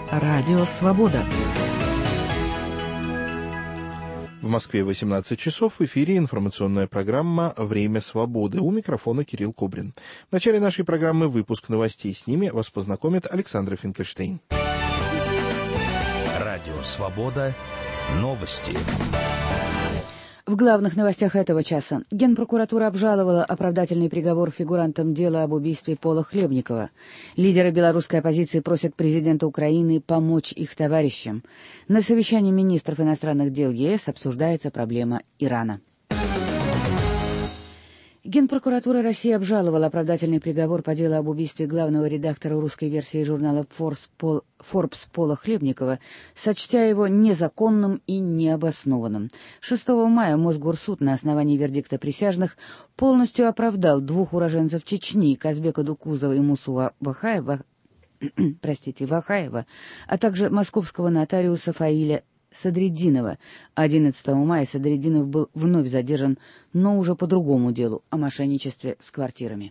Радио «Свобода». В Москве 18 часов, в эфире информационная программа «Время свободы». У микрофона Кирилл Кубрин. В начале нашей программы выпуск новостей. С ними вас познакомит Александра Финкельштейн. Радио «Свобода». Новости. В главных новостях этого часа. Генпрокуратура обжаловала оправдательный приговор фигурантам дела об убийстве Пола Хлебникова. Лидеры белорусской оппозиции просят президента Украины помочь их товарищам. На совещании министров иностранных дел ЕС обсуждается проблема Ирана. Генпрокуратура России обжаловала оправдательный приговор по делу об убийстве главного редактора русской версии журнала Forbes Пола Хлебникова, сочтя его незаконным и необоснованным. 6 мая Мосгорсуд на основании вердикта присяжных полностью оправдал двух уроженцев Чечни, Казбека Дукузова и Мусу Вахаева, а также московского нотариуса Фаиля Садриддинова. 11 мая Садриддинов был вновь задержан, но уже по другому делу — о мошенничестве с квартирами.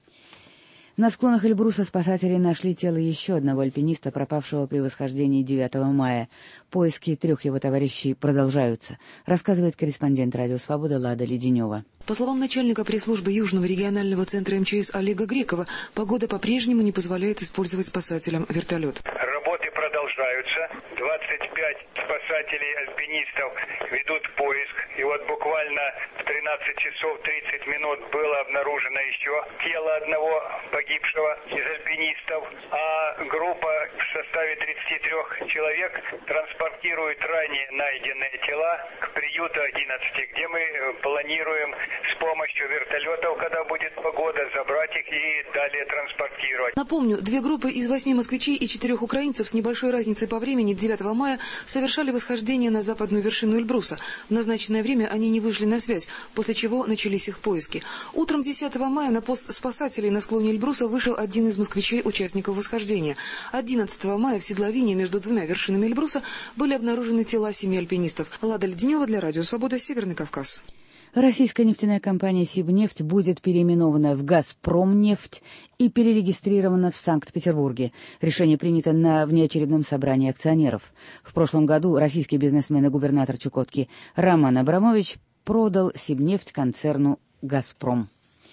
На склонах Эльбруса спасатели нашли тело еще одного альпиниста, пропавшего при восхождении 9 мая. Поиски 3 его товарищей продолжаются, рассказывает корреспондент «Радио Свобода» Лада Леденева. По словам начальника пресс-службы Южного регионального центра МЧС Олега Грекова, погода по-прежнему не позволяет использовать спасателям вертолет. Работы продолжаются. 25 спасателей-альпинистов ведут поиск. И вот буквально в 13 часов 30 минут было обнаружено еще тело одного погибшего из альпинистов. А группа в составе 33 человек транспортирует ранее найденные тела к приюту 11, где мы планируем с помощью вертолетов, когда будет погода, забрать их и далее транспортировать. Напомню, 2 группы из 8 москвичей и 4 украинцев с небольшой разницей по времени 9 мая совершали восхождение на западную вершину Эльбруса. В назначенное время они не вышли на связь, после чего начались их поиски. Утром 10 мая на пост спасателей на склоне Эльбруса вышел один из москвичей, участников восхождения. 11 мая в седловине между 2 вершинами Эльбруса были обнаружены тела 7 альпинистов. Лада Леденева для Радио Свобода, Северный Кавказ. Российская нефтяная компания «Сибнефть» будет переименована в «Газпромнефть» и перерегистрирована в Санкт-Петербурге. Решение принято на внеочередном собрании акционеров. В прошлом году российский бизнесмен и губернатор Чукотки Роман Абрамович продал «Сибнефть» концерну «Газпром».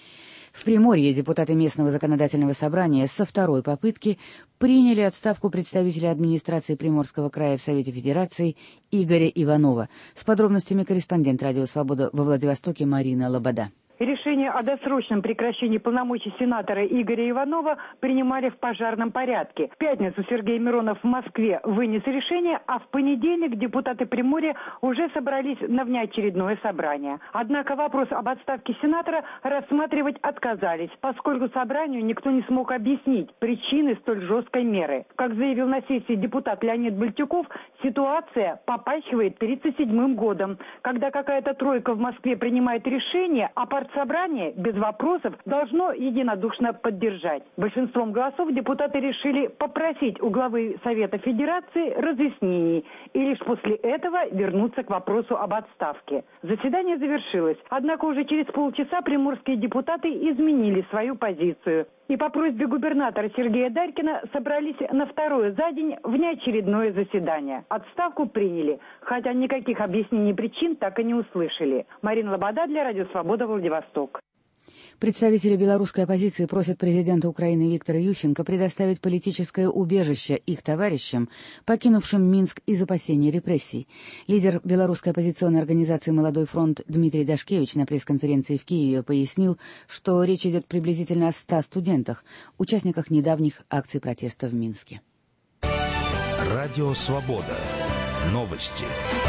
В Приморье депутаты местного законодательного собрания со второй попытки приняли отставку представителя администрации Приморского края в Совете Федерации Игоря Иванова. С подробностями корреспондент «Радио Свобода» во Владивостоке Марина Лобода. Решение о досрочном прекращении полномочий сенатора Игоря Иванова принимали в пожарном порядке. В пятницу Сергей Миронов в Москве вынес решение, а в понедельник депутаты Приморья уже собрались на внеочередное собрание. Однако вопрос об отставке сенатора рассматривать отказались, поскольку собранию никто не смог объяснить причины столь жесткой меры. Как заявил на сессии депутат Леонид Бальтюков, ситуация попахивает 1937 годом, когда какая-то тройка в Москве принимает решение, а партсобрание без вопросов должно единодушно поддержать. Большинством голосов депутаты решили попросить у главы Совета Федерации разъяснений и лишь после этого вернуться к вопросу об отставке. Заседание завершилось, однако уже через полчаса приморские депутаты изменили свою позицию и по просьбе губернатора Сергея Дарькина собрались на второе за день внеочередное заседание. Отставку приняли, хотя никаких объяснений причин так и не услышали. Марина Лобода для Радио Свобода, Владивосток. Представители белорусской оппозиции просят президента Украины Виктора Ющенко предоставить политическое убежище их товарищам, покинувшим Минск из опасений репрессий. Лидер белорусской оппозиционной организации «Молодой фронт» Дмитрий Дашкевич на пресс-конференции в Киеве пояснил, что речь идет приблизительно о 100 студентах, участниках недавних акций протеста в Минске. Радио «Свобода». Новости.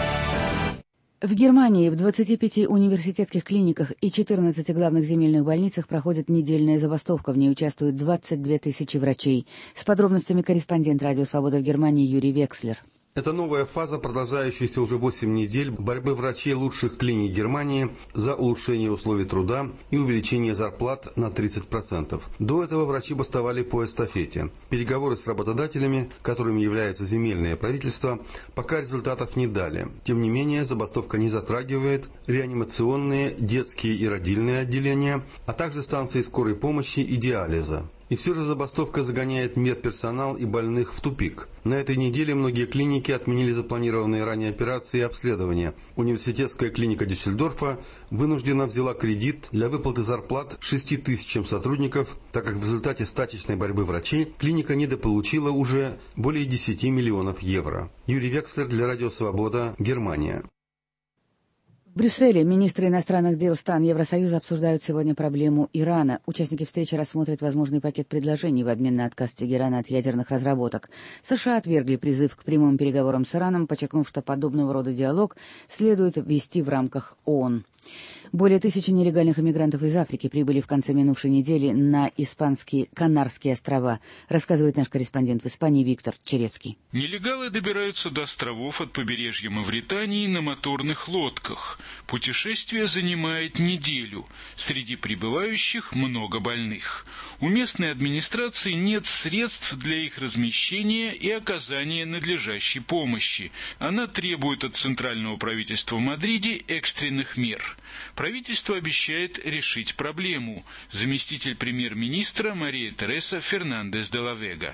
В Германии в 25 университетских клиниках и 14 главных земельных больницах проходит недельная забастовка. В ней участвуют 22 тысячи врачей. С подробностями корреспондент «Радио Свобода» в Германии Юрий Векслер. Это новая фаза, продолжающаяся уже 8 недель, борьбы врачей лучших клиник Германии за улучшение условий труда и увеличение зарплат на 30%. До этого врачи бастовали по эстафете. Переговоры с работодателями, которыми является земельное правительство, пока результатов не дали. Тем не менее, забастовка не затрагивает реанимационные, детские и родильные отделения, а также станции скорой помощи и диализа. И все же забастовка загоняет медперсонал и больных в тупик. На этой неделе многие клиники отменили запланированные ранее операции и обследования. Университетская клиника Дюссельдорфа вынуждена взяла кредит для выплаты зарплат 6 тысячам сотрудников, так как в результате стачечной борьбы врачей клиника недополучила уже более 10 миллионов евро. Юрий Векслер для Радио Свобода, Германия. В Брюсселе министры иностранных дел стран Евросоюза обсуждают сегодня проблему Ирана. Участники встречи рассмотрят возможный пакет предложений в обмен на отказ Тегерана от ядерных разработок. США отвергли призыв к прямым переговорам с Ираном, подчеркнув, что подобного рода диалог следует вести в рамках ООН. Более 1000 нелегальных иммигрантов из Африки прибыли в конце минувшей недели на испанские Канарские острова, рассказывает наш корреспондент в Испании Виктор Черецкий. Нелегалы добираются до островов от побережья Мавритании на моторных лодках. Путешествие занимает неделю. Среди прибывающих много больных. У местной администрации нет средств для их размещения и оказания надлежащей помощи. Она требует от центрального правительства в Мадриде экстренных мер. Правительство обещает решить проблему. Заместитель премьер-министра Мария Тереса Фернандес де ла Вега.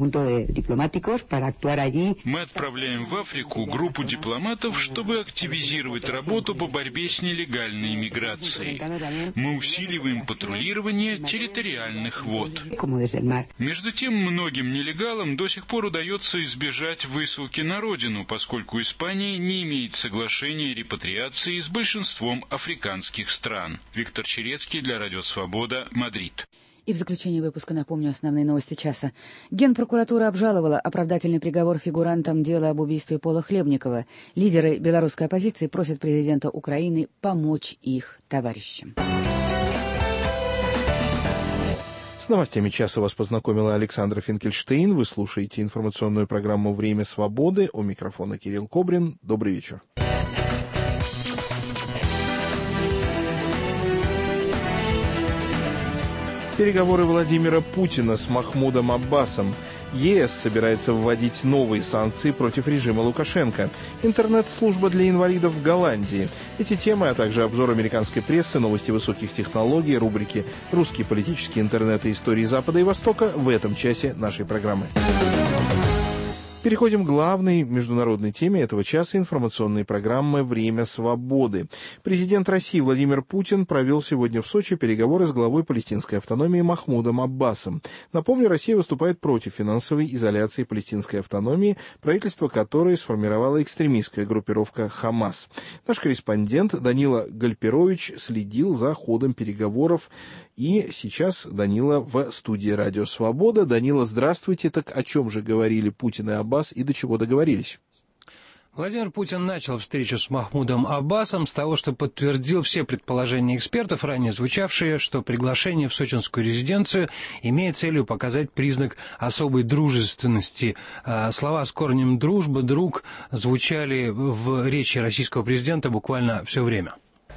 Мы отправляем в Африку группу дипломатов, чтобы активизировать работу по борьбе с нелегальной иммиграцией. Мы усиливаем патрулирование территориальных вод. Между тем, многим нелегалам до сих пор удается избежать высылки на родину, поскольку Испания не имеет соглашения о репатриации с большинством африканских стран. Виктор Черецкий для Радио Свобода, Мадрид. И в заключение выпуска напомню основные новости часа. Генпрокуратура обжаловала оправдательный приговор фигурантам дела об убийстве Пола Хлебникова. Лидеры белорусской оппозиции просят президента Украины помочь их товарищам. С новостями часа вас познакомила Александра Финкельштейн. Вы слушаете информационную программу «Время свободы». У микрофона Кирилл Кобрин. Добрый вечер. Переговоры Владимира Путина с Махмудом Аббасом. ЕС собирается вводить новые санкции против режима Лукашенко. Интернет-служба для инвалидов в Голландии. Эти темы, а также обзор американской прессы, новости высоких технологий, рубрики «Русский политический интернет и истории Запада и Востока» в этом часе нашей программы. Переходим к главной международной теме этого часа информационной программы «Время свободы». Президент России Владимир Путин провел сегодня в Сочи переговоры с главой палестинской автономии Махмудом Аббасом. Напомню, Россия выступает против финансовой изоляции палестинской автономии, правительство которой сформировала экстремистская группировка «Хамас». Наш корреспондент Данила Гальперович следил за ходом переговоров. И сейчас Данила в студии «Радио Свобода». Данила, здравствуйте. Так о чем же говорили Путин и Аббас и до чего договорились? Владимир Путин начал встречу с Махмудом Аббасом с того, что подтвердил все предположения экспертов, ранее звучавшие, что приглашение в сочинскую резиденцию имеет целью показать признак особой дружественности. Слова с корнем «дружба», «друг» звучали в речи российского президента буквально все время.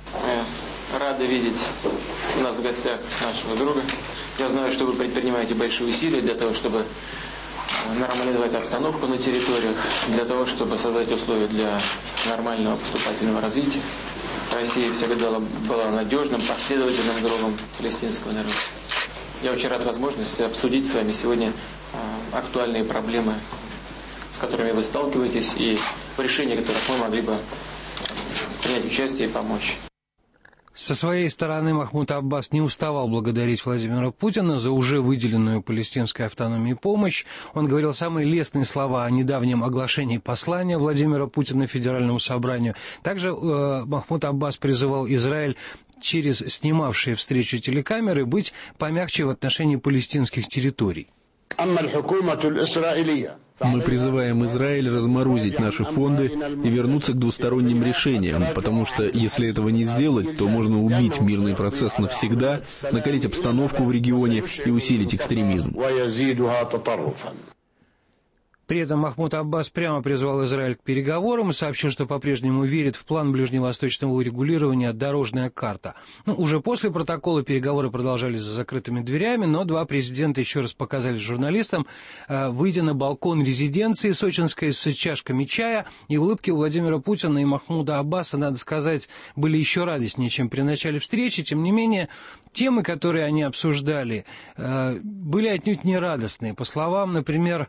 Рады видеть у нас в гостях нашего друга. Я знаю, что вы предпринимаете большие усилия для того, чтобы нормализовать обстановку на территориях, для того, чтобы создать условия для нормального поступательного развития. Россия всегда была надежным, последовательным другом палестинского народа. Я очень рад возможности обсудить с вами сегодня актуальные проблемы, с которыми вы сталкиваетесь, и в решении которых мы могли бы принять участие и помочь. Со своей стороны Махмуд Аббас не уставал благодарить Владимира Путина за уже выделенную палестинской автономии помощь. Он говорил самые лестные слова о недавнем оглашении послания Владимира Путина Федеральному собранию. Также Махмуд Аббас призывал Израиль через снимавшие встречу телекамеры быть помягче в отношении палестинских территорий. Мы призываем Израиль разморозить наши фонды и вернуться к двусторонним решениям, потому что если этого не сделать, то можно убить мирный процесс навсегда, накалить обстановку в регионе и усилить экстремизм. При этом Махмуд Аббас прямо призвал Израиль к переговорам и сообщил, что по-прежнему верит в план ближневосточного урегулирования «Дорожная карта». Уже после протокола переговоры продолжались за закрытыми дверями, но два президента еще раз показали журналистам, выйдя на балкон резиденции сочинской с чашками чая, и улыбки у Владимира Путина и Махмуда Аббаса, надо сказать, были еще радостнее, чем при начале встречи. Тем не менее, темы, которые они обсуждали, были отнюдь не радостные. По словам, например,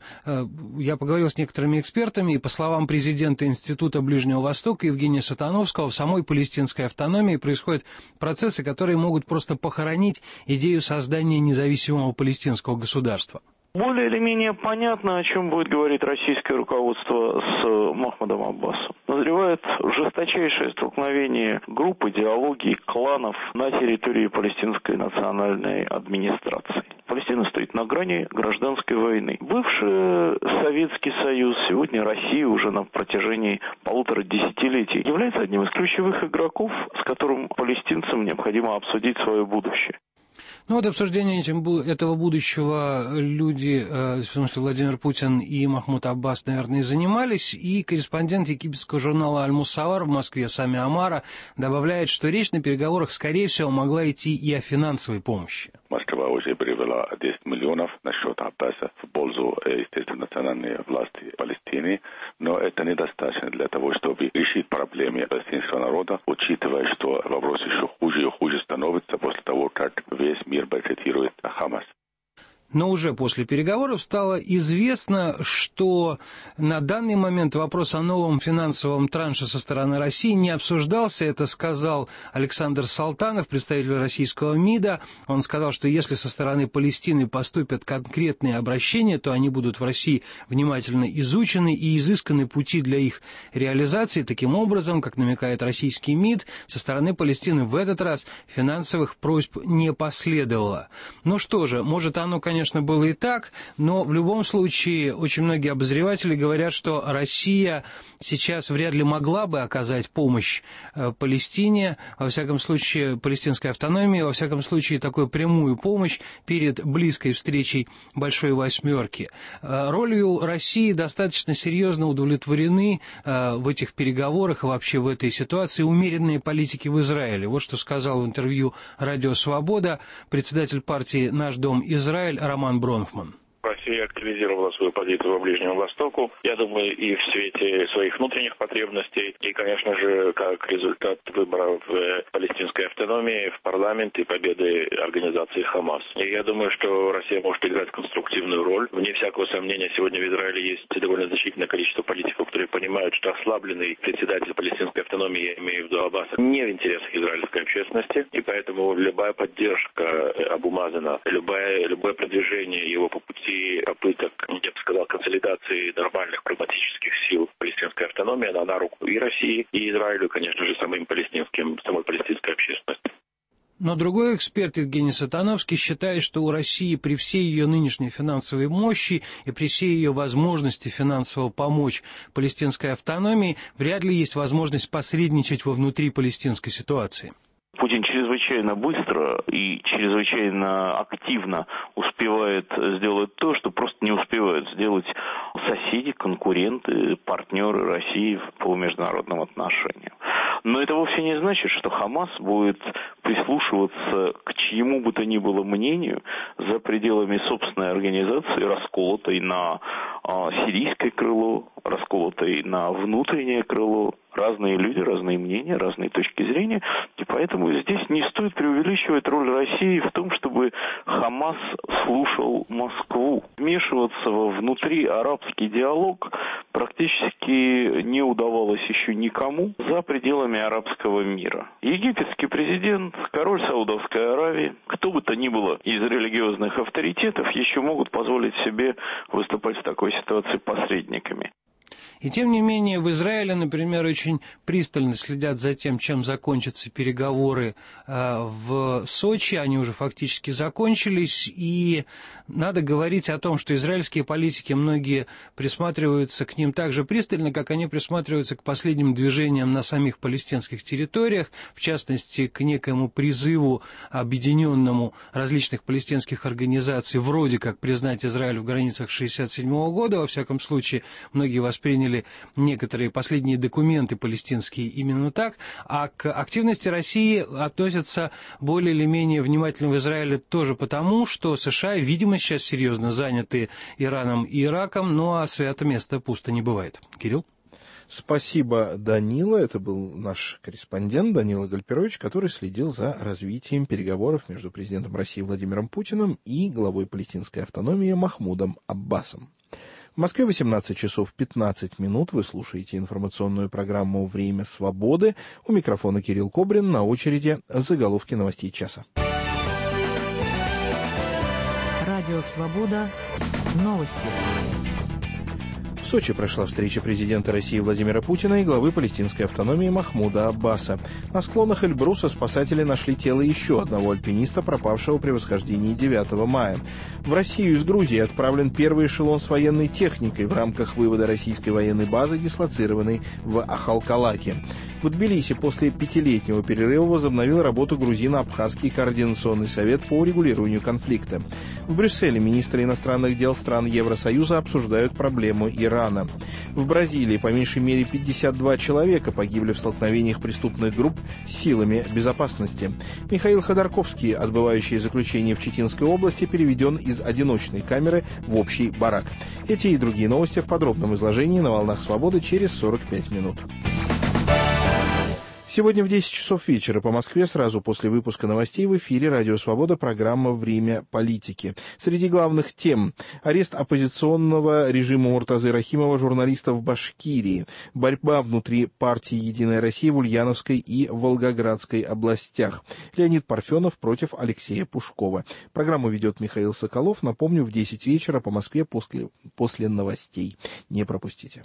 я поговорил с некоторыми экспертами, и по словам президента Института Ближнего Востока Евгения Сатановского, в самой палестинской автономии происходят процессы, которые могут просто похоронить идею создания независимого палестинского государства. Более или менее понятно, о чем будет говорить российское руководство с Махмудом Аббасом. Назревает жесточайшее столкновение групп, идеологий, кланов на территории палестинской национальной администрации. Палестина стоит на грани гражданской войны. Бывший Советский Союз, сегодня Россия уже на протяжении 1,5 десятилетий является одним из ключевых игроков, с которым палестинцам необходимо обсудить свое будущее. Ну вот обсуждение этого будущего люди, в смысле Владимир Путин и Махмуд Аббас, наверное, и занимались. И корреспондент египетского журнала «Аль-Муссавар» в Москве Сами Амара добавляет, что речь на переговорах, скорее всего, могла идти и о финансовой помощи. Москва уже привела 10 миллионов на счет Аббаса в пользу, естественно, национальной власти Палестины, но это недостаточно для того, чтобы решить проблемы палестинского народа, учитывая, что вопрос еще хуже и хуже становится после того, как весь мир бойкотирует Хамас. Но уже после переговоров стало известно, что на данный момент вопрос о новом финансовом транше со стороны России не обсуждался. Это сказал Александр Салтанов, представитель российского МИДа. Он сказал, что если со стороны Палестины поступят конкретные обращения, то они будут в России внимательно изучены и изысканы пути для их реализации. Таким образом, как намекает российский МИД, со стороны Палестины в этот раз финансовых просьб не последовало. Ну что же, может оно, конечно, было и так, но в любом случае очень многие обозреватели говорят, что Россия сейчас вряд ли могла бы оказать помощь Палестине, во всяком случае, палестинской автономии, во всяком случае, такую прямую помощь перед близкой встречей Большой Восьмерки. Ролью России достаточно серьезно удовлетворены в этих переговорах и вообще в этой ситуации умеренные политики в Израиле. Вот что сказал в интервью «Радио Свобода» председатель партии «Наш дом Израиль» Роман Бронфман. Россия активизировала свою позицию во Ближнем Востоку, я думаю, и в свете своих внутренних потребностей, и, конечно же, как результат выборов в палестинской автономии, в парламент и победы организации Хамас. И я думаю, что Россия может играть конструктивную роль. Вне всякого сомнения, сегодня в Израиле есть довольно значительное количество политиков, которые понимают, что ослабленный председатель палестинской автономии, я имею в виду Аббаса, не в интересах израильской общественности, и поэтому любая поддержка Абу Мазена, любое продвижение его по пути попыток, я бы сказал, консолидации нормальных прагматических сил палестинской автономии, она на руку и России, и Израилю, конечно же, самой палестинской общественности. Но другой эксперт Евгений Сатановский считает, что у России при всей ее нынешней финансовой мощи и при всей ее возможности финансово помочь палестинской автономии вряд ли есть возможность посредничать во внутри палестинской ситуации. Путин чрезвычайно быстро и чрезвычайно активно успевает сделать то, что просто не успевают сделать соседи, конкуренты, партнеры России по международным отношениям. Но это вовсе не значит, что Хамас будет прислушиваться к чьему бы то ни было мнению за пределами собственной организации, расколотой на сирийское крыло, расколотой на внутреннее крыло. Разные люди, разные мнения, разные точки зрения. И поэтому здесь не стоит преувеличивать роль России в том, чтобы Хамас слушал Москву. Вмешиваться во внутриарабский диалог практически не удавалось еще никому за пределами арабского мира. Египетский президент, король Саудовской Аравии, кто бы то ни было из религиозных авторитетов, еще могут позволить себе выступать в такой ситуации посредниками. И тем не менее в Израиле, например, очень пристально следят за тем, чем закончатся переговоры в Сочи. Они уже фактически закончились. И надо говорить о том, что израильские политики, многие присматриваются к ним так же пристально, как они присматриваются к последним движениям на самих палестинских территориях, в частности, к некоему призыву объединенному различных палестинских организаций вроде как признать Израиль в границах 1967 года. Во всяком случае, многие восприняли некоторые последние документы палестинские именно так, а к активности России относятся более или менее внимательно в Израиле тоже потому, что США, видимо, сейчас серьезно заняты Ираном и Ираком, ну а свято место пусто не бывает. Кирилл? Спасибо, Данила. Это был наш корреспондент Данила Гальперович, который следил за развитием переговоров между президентом России Владимиром Путиным и главой палестинской автономии Махмудом Аббасом. В Москве 18 часов 15 минут. Вы слушаете информационную программу «Время свободы». У микрофона Кирилл Кобрин. На очереди заголовки новостей часа. Радио «Свобода». Новости. В Сочи прошла встреча президента России Владимира Путина и главы палестинской автономии Махмуда Аббаса. На склонах Эльбруса спасатели нашли тело еще одного альпиниста, пропавшего при восхождении 9 мая. В Россию из Грузии отправлен первый эшелон с военной техникой в рамках вывода российской военной базы, дислоцированной в Ахалкалаке. В Тбилиси после 5-летнего перерыва возобновил работу Грузино-Абхазский координационный совет по урегулированию конфликта. В Брюсселе министры иностранных дел стран Евросоюза обсуждают проблему Ирана. В Бразилии по меньшей мере 52 человека погибли в столкновениях преступных групп с силами безопасности. Михаил Ходорковский, отбывающий заключение в Читинской области, переведен из одиночной камеры в общий барак. Эти и другие новости в подробном изложении на «Волнах Свободы» через 45 минут. Сегодня в 10 часов вечера по Москве, сразу после выпуска новостей, в эфире «Радио Свобода» программа «Время политики». Среди главных тем – арест оппозиционного режима Муртазы Рахимова журналиста в Башкирии, борьба внутри партии «Единая Россия» в Ульяновской и Волгоградской областях, Леонид Парфенов против Алексея Пушкова. Программу ведет Михаил Соколов. Напомню, в 10 вечера по Москве после новостей. Не пропустите.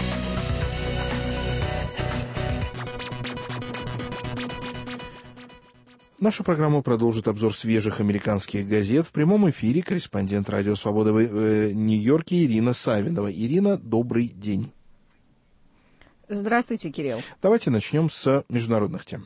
Нашу программу продолжит обзор свежих американских газет. В прямом эфире корреспондент «Радио Свобода» в Нью-Йорке Ирина Савинова. Ирина, добрый день. Здравствуйте, Кирилл. Давайте начнем с международных тем.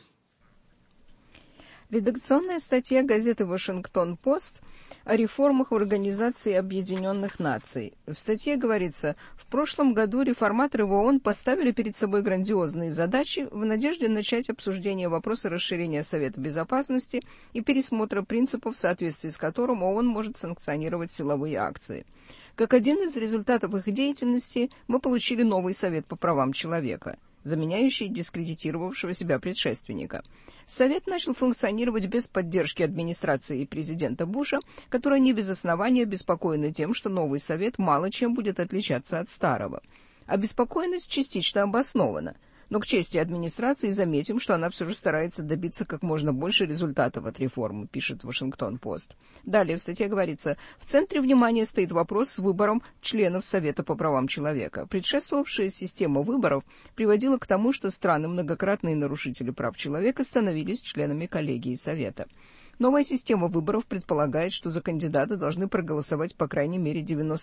Редакционная статья газеты «Вашингтон-Пост» о реформах в Организации Объединенных Наций. В статье говорится, в прошлом году реформаторы в ООН поставили перед собой грандиозные задачи в надежде начать обсуждение вопроса расширения Совета Безопасности и пересмотра принципов, в соответствии с которым ООН может санкционировать силовые акции. Как один из результатов их деятельности мы получили новый Совет по правам человека, заменяющий дискредитировавшего себя предшественника. Совет начал функционировать без поддержки администрации и президента Буша, которая не без основания обеспокоена тем, что новый Совет мало чем будет отличаться от старого. Обеспокоенность частично обоснована, но к чести администрации заметим, что она все же старается добиться как можно больше результатов от реформы, пишет Вашингтон-Пост. Далее в статье говорится, в центре внимания стоит вопрос с выбором членов Совета по правам человека. Предшествовавшая система выборов приводила к тому, что страны, многократные нарушители прав человека, становились членами коллегии Совета. Новая система выборов предполагает, что за кандидата должны проголосовать по крайней мере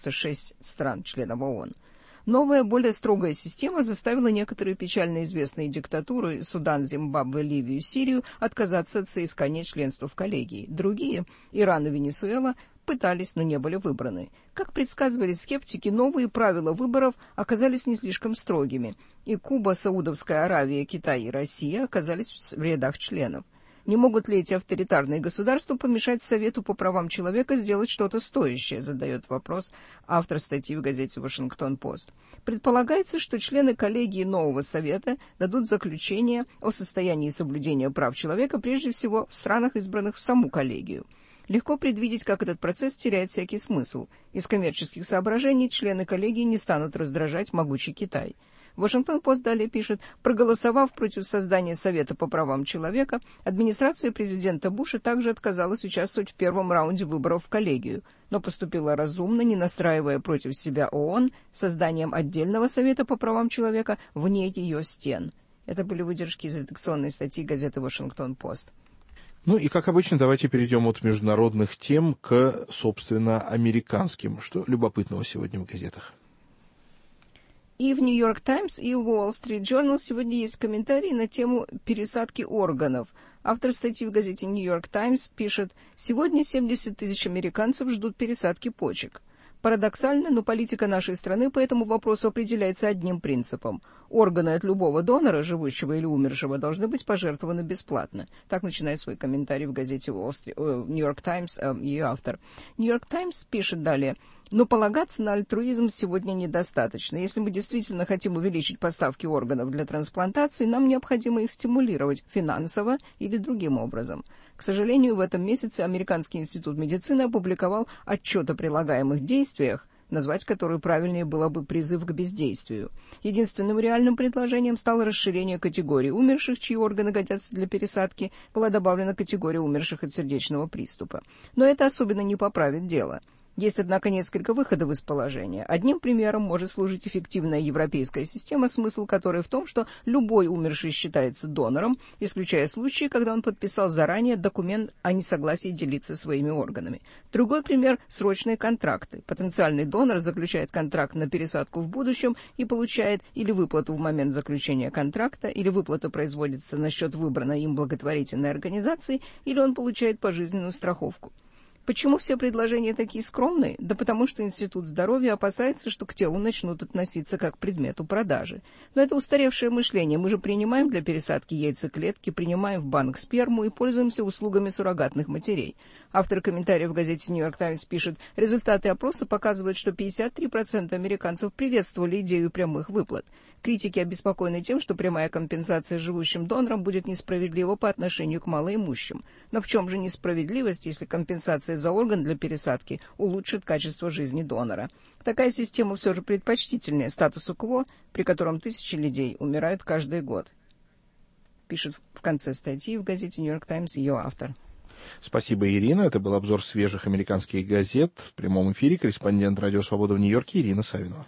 96 стран-членов ООН. Новая, более строгая система заставила некоторые печально известные диктатуры Судан, Зимбабве, Ливию, Сирию отказаться от соискания членства в коллегии. Другие, Иран и Венесуэла, пытались, но не были выбраны. Как предсказывали скептики, новые правила выборов оказались не слишком строгими, и Куба, Саудовская Аравия, Китай и Россия оказались в рядах членов. Не могут ли эти авторитарные государства помешать Совету по правам человека сделать что-то стоящее, задает вопрос автор статьи в газете «Вашингтон-Пост». Предполагается, что члены коллегии нового Совета дадут заключение о состоянии соблюдения прав человека прежде всего в странах, избранных в саму коллегию. Легко предвидеть, как этот процесс теряет всякий смысл. Из коммерческих соображений члены коллегии не станут раздражать могучий Китай. Вашингтон-Пост далее пишет, проголосовав против создания Совета по правам человека, администрация президента Буша также отказалась участвовать в первом раунде выборов в коллегию, но поступила разумно, не настраивая против себя ООН созданием отдельного Совета по правам человека вне ее стен. Это были выдержки из редакционной статьи газеты «Вашингтон-Пост». Ну и, как обычно, давайте перейдем от международных тем к, собственно, американским. Что любопытного сегодня в газетах? И в «Нью-Йорк Таймс», и в «Уолл Стрит Джорнал» сегодня есть комментарии на тему пересадки органов. Автор статьи в газете «Нью-Йорк Таймс» пишет, «Сегодня 70 тысяч американцев ждут пересадки почек. Парадоксально, но политика нашей страны по этому вопросу определяется одним принципом. Органы от любого донора, живущего или умершего, должны быть пожертвованы бесплатно». Так начинает свой комментарий в газете «Нью-Йорк Таймс» ее автор. «Нью-Йорк Таймс» пишет далее, Но полагаться на альтруизм сегодня недостаточно. Если мы действительно хотим увеличить поставки органов для трансплантации, нам необходимо их стимулировать финансово или другим образом. К сожалению, в этом месяце Американский институт медицины опубликовал отчет о прилагаемых действиях, назвать который правильнее было бы призыв к бездействию. Единственным реальным предложением стало расширение категории умерших, чьи органы годятся для пересадки, была добавлена категория умерших от сердечного приступа. Но это особенно не поправит дело. Есть, однако, несколько выходов из положения. Одним примером может служить эффективная европейская система, смысл которой в том, что любой умерший считается донором, исключая случаи, когда он подписал заранее документ о несогласии делиться своими органами. Другой пример – срочные контракты. Потенциальный донор заключает контракт на пересадку в будущем и получает или выплату в момент заключения контракта, или выплата производится на счет выбранной им благотворительной организации, или он получает пожизненную страховку. Почему все предложения такие скромные? Да потому что Институт здоровья опасается, что к телу начнут относиться как к предмету продажи. Но это устаревшее мышление. Мы же принимаем для пересадки яйцеклетки, принимаем в банк сперму и пользуемся услугами суррогатных матерей. Автор комментария в газете «Нью-Йорк Таймс» пишет: результаты опроса показывают, что 53% американцев приветствовали идею прямых выплат. Критики обеспокоены тем, что прямая компенсация живущим донорам будет несправедлива по отношению к малоимущим. Но в чем же несправедливость, если компенсация за орган для пересадки улучшит качество жизни донора? Такая система все же предпочтительнее статусу кво, при котором тысячи людей умирают каждый год. Пишет в конце статьи в газете «Нью-Йорк Таймс» ее автор. Спасибо, Ирина. Это был обзор свежих американских газет. В прямом эфире корреспондент «Радио Свобода» в Нью-Йорке Ирина Савинова.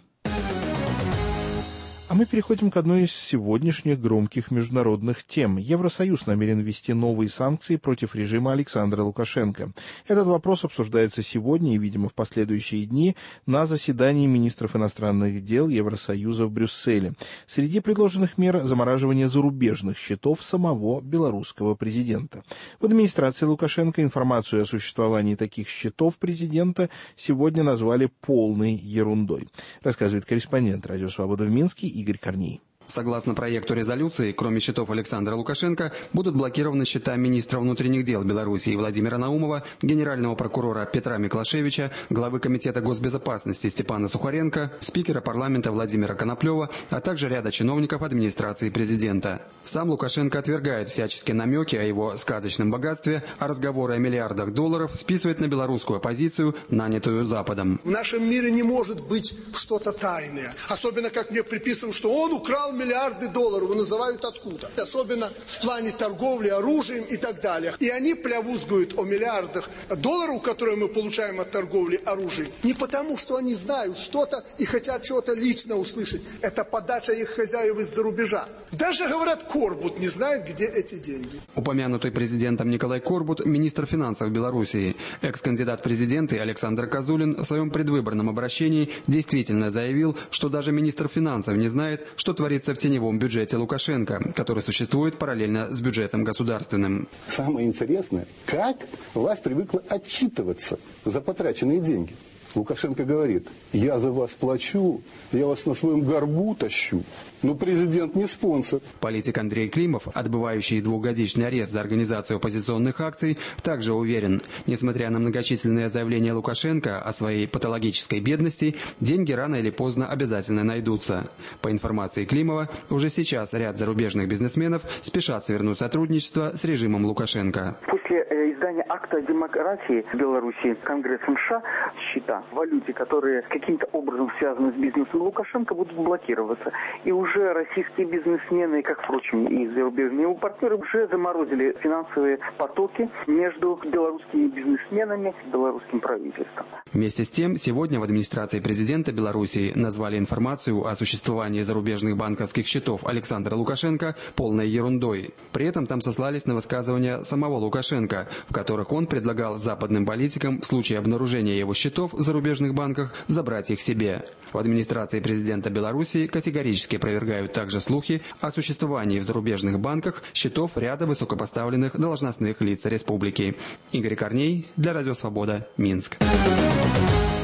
А мы переходим к одной из сегодняшних громких международных тем. Евросоюз намерен ввести новые санкции против режима Александра Лукашенко. Этот вопрос обсуждается сегодня и, видимо, в последующие дни на заседании министров иностранных дел Евросоюза в Брюсселе. Среди предложенных мер замораживание зарубежных счетов самого белорусского президента. В администрации Лукашенко информацию о существовании таких счетов президента сегодня назвали полной ерундой, рассказывает корреспондент «Радио Свобода» в Минске Игорь Корней. Согласно проекту резолюции, кроме счетов Александра Лукашенко, будут блокированы счета министра внутренних дел Беларуси Владимира Наумова, генерального прокурора Петра Миклашевича, главы Комитета госбезопасности Степана Сухаренко, спикера парламента Владимира Коноплева, а также ряда чиновников администрации президента. Сам Лукашенко отвергает всяческие намеки о его сказочном богатстве, а разговоры о миллиардах долларов списывает на белорусскую оппозицию, нанятую Западом. В нашем мире не может быть что-то тайное. Особенно, как мне приписывают, что он украл миллиарды долларов, называют откуда. Особенно в плане торговли оружием и так далее. И они плявузгуют о миллиардах долларов, которые мы получаем от торговли оружием. Не потому, что они знают что-то и хотят чего-то лично услышать. Это подача их хозяев из-за рубежа. Даже, говорят, Корбут не знает, где эти деньги. Упомянутый президентом Николай Корбут, министр финансов Белоруссии. Экс-кандидат в президенты Александр Козулин в своем предвыборном обращении действительно заявил, что даже министр финансов не знает, что творится в теневом бюджете Лукашенко, который существует параллельно с бюджетом государственным. Самое интересное, как власть привыкла отчитываться за потраченные деньги. Лукашенко говорит: я за вас плачу, я вас на своем горбу тащу. Но президент не спонсор. Политик Андрей Климов, отбывающий двухгодичный арест за организацию оппозиционных акций, также уверен, несмотря на многочисленные заявления Лукашенко о своей патологической бедности, деньги рано или поздно обязательно найдутся. По информации Климова, уже сейчас ряд зарубежных бизнесменов спешат свернуть сотрудничество с режимом Лукашенко. После издания акта демократии в Беларуси Конгрессом США счета в валюте, которые каким-то образом связаны с бизнесом Лукашенко, будут блокироваться. И уже российские бизнесмены, как, впрочем, и зарубежные его партнеры, уже заморозили финансовые потоки между белорусскими бизнесменами и белорусским правительством. Вместе с тем, сегодня в администрации президента Беларуси назвали информацию о существовании зарубежных банковских счетов Александра Лукашенко полной ерундой. При этом там сослались на высказывания самого Лукашенко, в которых он предлагал западным политикам в случае обнаружения его счетов в зарубежных банках забрать их себе. В администрации президента Беларуси категорически опровергают также слухи о существовании в зарубежных банках счетов ряда высокопоставленных должностных лиц республики. Игорь Корней для Радио Свобода, Минск.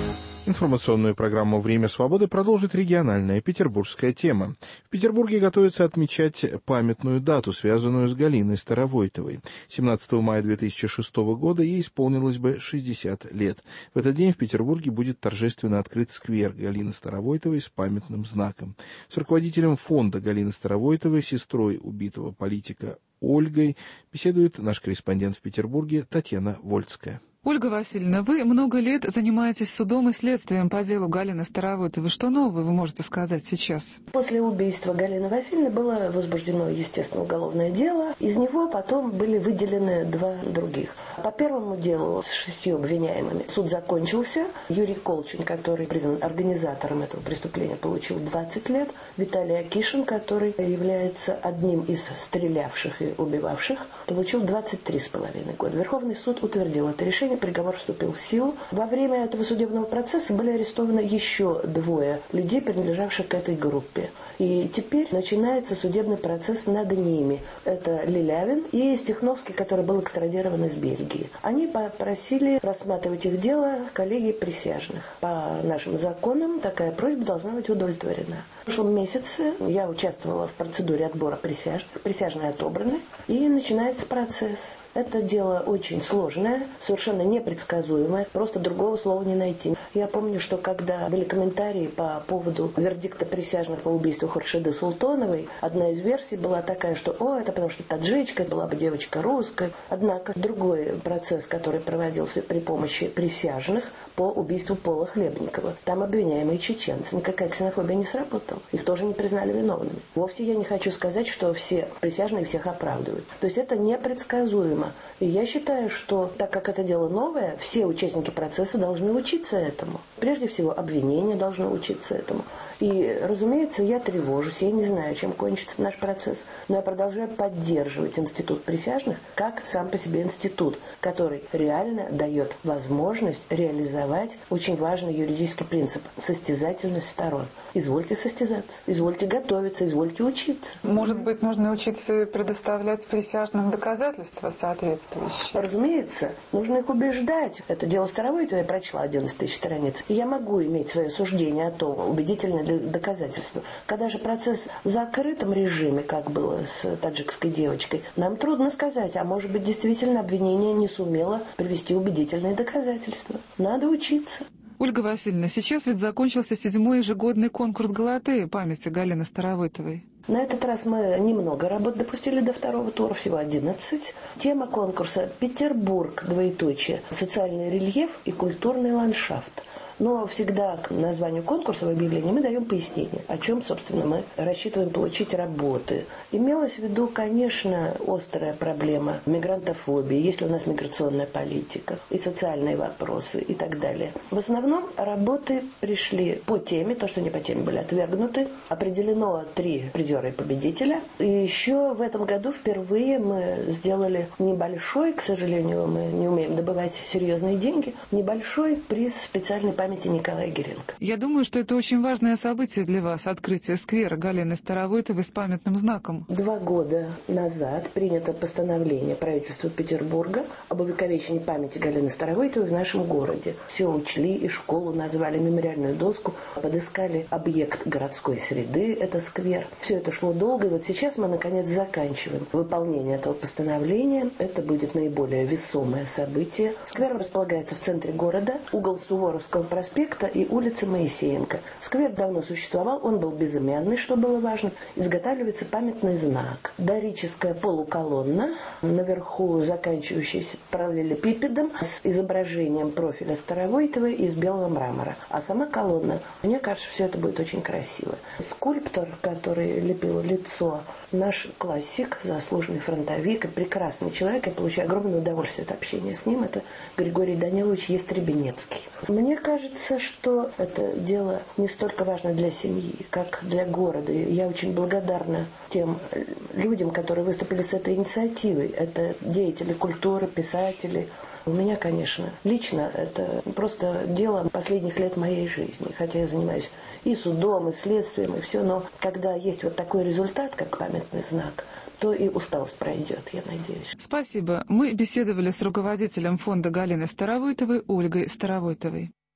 Информационную программу «Время свободы» продолжит региональная петербургская тема. В Петербурге готовятся отмечать памятную дату, связанную с Галиной Старовойтовой. 17 мая 2006 года ей исполнилось бы 60 лет. В этот день в Петербурге будет торжественно открыт сквер Галины Старовойтовой с памятным знаком. С руководителем фонда Галины Старовойтовой, сестрой убитого политика Ольгой, беседует наш корреспондент в Петербурге Татьяна Вольцкая. Ольга Васильевна, вы много лет занимаетесь судом и следствием по делу Галины Старовойтовой. Что нового вы можете сказать сейчас? После убийства Галины Васильевны было возбуждено, естественно, уголовное дело. Из него потом были выделены два других. По первому делу с 6 обвиняемыми суд закончился. Юрий Колчин, который признан организатором этого преступления, получил 20 лет. Виталий Акишин, который является одним из стрелявших и убивавших, получил 23,5 года. Верховный суд утвердил это решение. Приговор вступил в силу. Во время этого судебного процесса были арестованы еще 2 людей, принадлежавших к этой группе. И теперь начинается судебный процесс над ними. Это Лилявин и Стехновский, который был экстрадирован из Бельгии. Они попросили рассматривать их дело коллегии присяжных. По нашим законам такая просьба должна быть удовлетворена. В прошлом месяце я участвовала в процедуре отбора присяжных. Присяжные отобраны, и начинается процесс. Это дело очень сложное, совершенно непредсказуемое, просто другого слова не найти. Я помню, что когда были комментарии по поводу вердикта присяжных по убийству Хуршиды Султоновой, одна из версий была такая, что это потому что таджичка, была бы девочка русская. Однако другой процесс, который проводился при помощи присяжных по убийству Пола Хлебникова, там обвиняемые чеченцы. Никакая ксенофобия не сработала. Их тоже не признали виновными. Вовсе я не хочу сказать, что все присяжные всех оправдывают. То есть это непредсказуемо. И я считаю, что, так как это дело новое, все участники процесса должны учиться этому. Прежде всего, обвинение должно учиться этому. И, разумеется, я тревожусь, я не знаю, чем кончится наш процесс, но я продолжаю поддерживать институт присяжных как сам по себе институт, который реально дает возможность реализовать очень важный юридический принцип – состязательность сторон. Извольте состязаться, извольте готовиться, извольте учиться. Может быть, нужно учиться предоставлять присяжным доказательства соответствующие? Разумеется, нужно их убеждать. Это дело Старовойтовой, я прочла 11 тысяч страниц. И я могу иметь свое суждение о том, убедительное доказательства. Когда же процесс в закрытом режиме, как было с таджикской девочкой, нам трудно сказать, а может быть действительно обвинение не сумело привести убедительные доказательства. Надо учиться. Ольга Васильевна, сейчас ведь закончился 7-й ежегодный конкурс «Галатеи» памяти Галины Старовойтовой. На этот раз мы немного работ допустили до 2-го тура, всего 11. Тема конкурса «Петербург, двоеточие, социальный рельеф и культурный ландшафт». Но всегда к названию конкурса в объявлении мы даем пояснение, о чем, собственно, мы рассчитываем получить работы. Имелась в виду, конечно, острая проблема мигрантофобии, есть ли у нас миграционная политика, и социальные вопросы, и так далее. В основном работы пришли по теме, то, что не по теме были отвергнуты. Определено 3 призера и победителя. И еще в этом году впервые мы сделали небольшой, к сожалению, мы не умеем добывать серьезные деньги, небольшой приз специальной памяти Николая Гиренко. Я думаю, что это очень важное событие для вас, открытие сквера Галины Старовойтовой с памятным знаком. 2 года назад принято постановление правительства Петербурга об увековечении памяти Галины Старовойтовой в нашем городе. Все учли, и школу назвали, мемориальную доску, подыскали объект городской среды, это сквер. Все это шло долго, и вот сейчас мы, наконец, заканчиваем выполнение этого постановления. Это будет наиболее весомое событие. Сквер располагается в центре города, угол Суворовского проспекта и улицы Моисеенко. Сквер давно существовал, он был безымянный, что было важно. Изготавливается памятный знак. Дорическая полуколонна, наверху заканчивающаяся параллелепипедом с изображением профиля Старовойтовой из белого мрамора. А сама колонна, мне кажется, все это будет очень красиво. Скульптор, который лепил лицо, наш классик, заслуженный фронтовик и прекрасный человек, я получаю огромное удовольствие от общения с ним, это Григорий Данилович Естребенецкий. Мне кажется, что это дело не столько важно для семьи, как для города. И я очень благодарна тем людям, которые выступили с этой инициативой. Это деятели культуры, писатели. У меня, конечно, лично это просто дело последних лет моей жизни. Хотя я занимаюсь и судом, и следствием, и все. Но когда есть вот такой результат, как памятный знак, то и усталость пройдет, я надеюсь. Спасибо. Мы беседовали с руководителем фонда Галины Старовойтовой Ольгой Старовойтовой.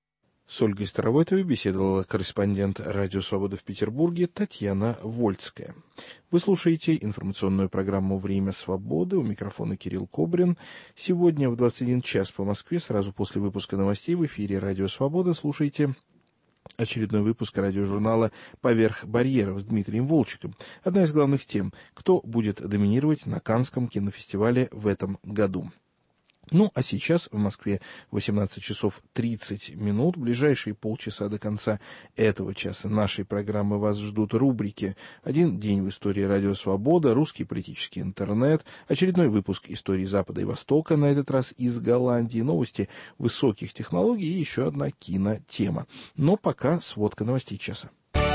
С Ольгой Старовойтовой беседовала корреспондент «Радио Свобода» в Петербурге Татьяна Вольцкая. Вы слушаете информационную программу «Время свободы». У микрофона Кирилл Кобрин. Сегодня в 21 час по Москве, сразу после выпуска новостей в эфире «Радио Свобода», слушайте очередной выпуск радиожурнала «Поверх барьеров» с Дмитрием Волчиком. Одна из главных тем – кто будет доминировать на Каннском кинофестивале в этом году. Ну, а сейчас в Москве 18 часов 30 минут. В ближайшие полчаса до конца этого часа нашей программы вас ждут рубрики «Один день в истории Радио Свобода», «Русский политический интернет», очередной выпуск «Истории Запада и Востока», на этот раз из Голландии, новости высоких технологий и еще одна кинотема. Но пока сводка новостей часа.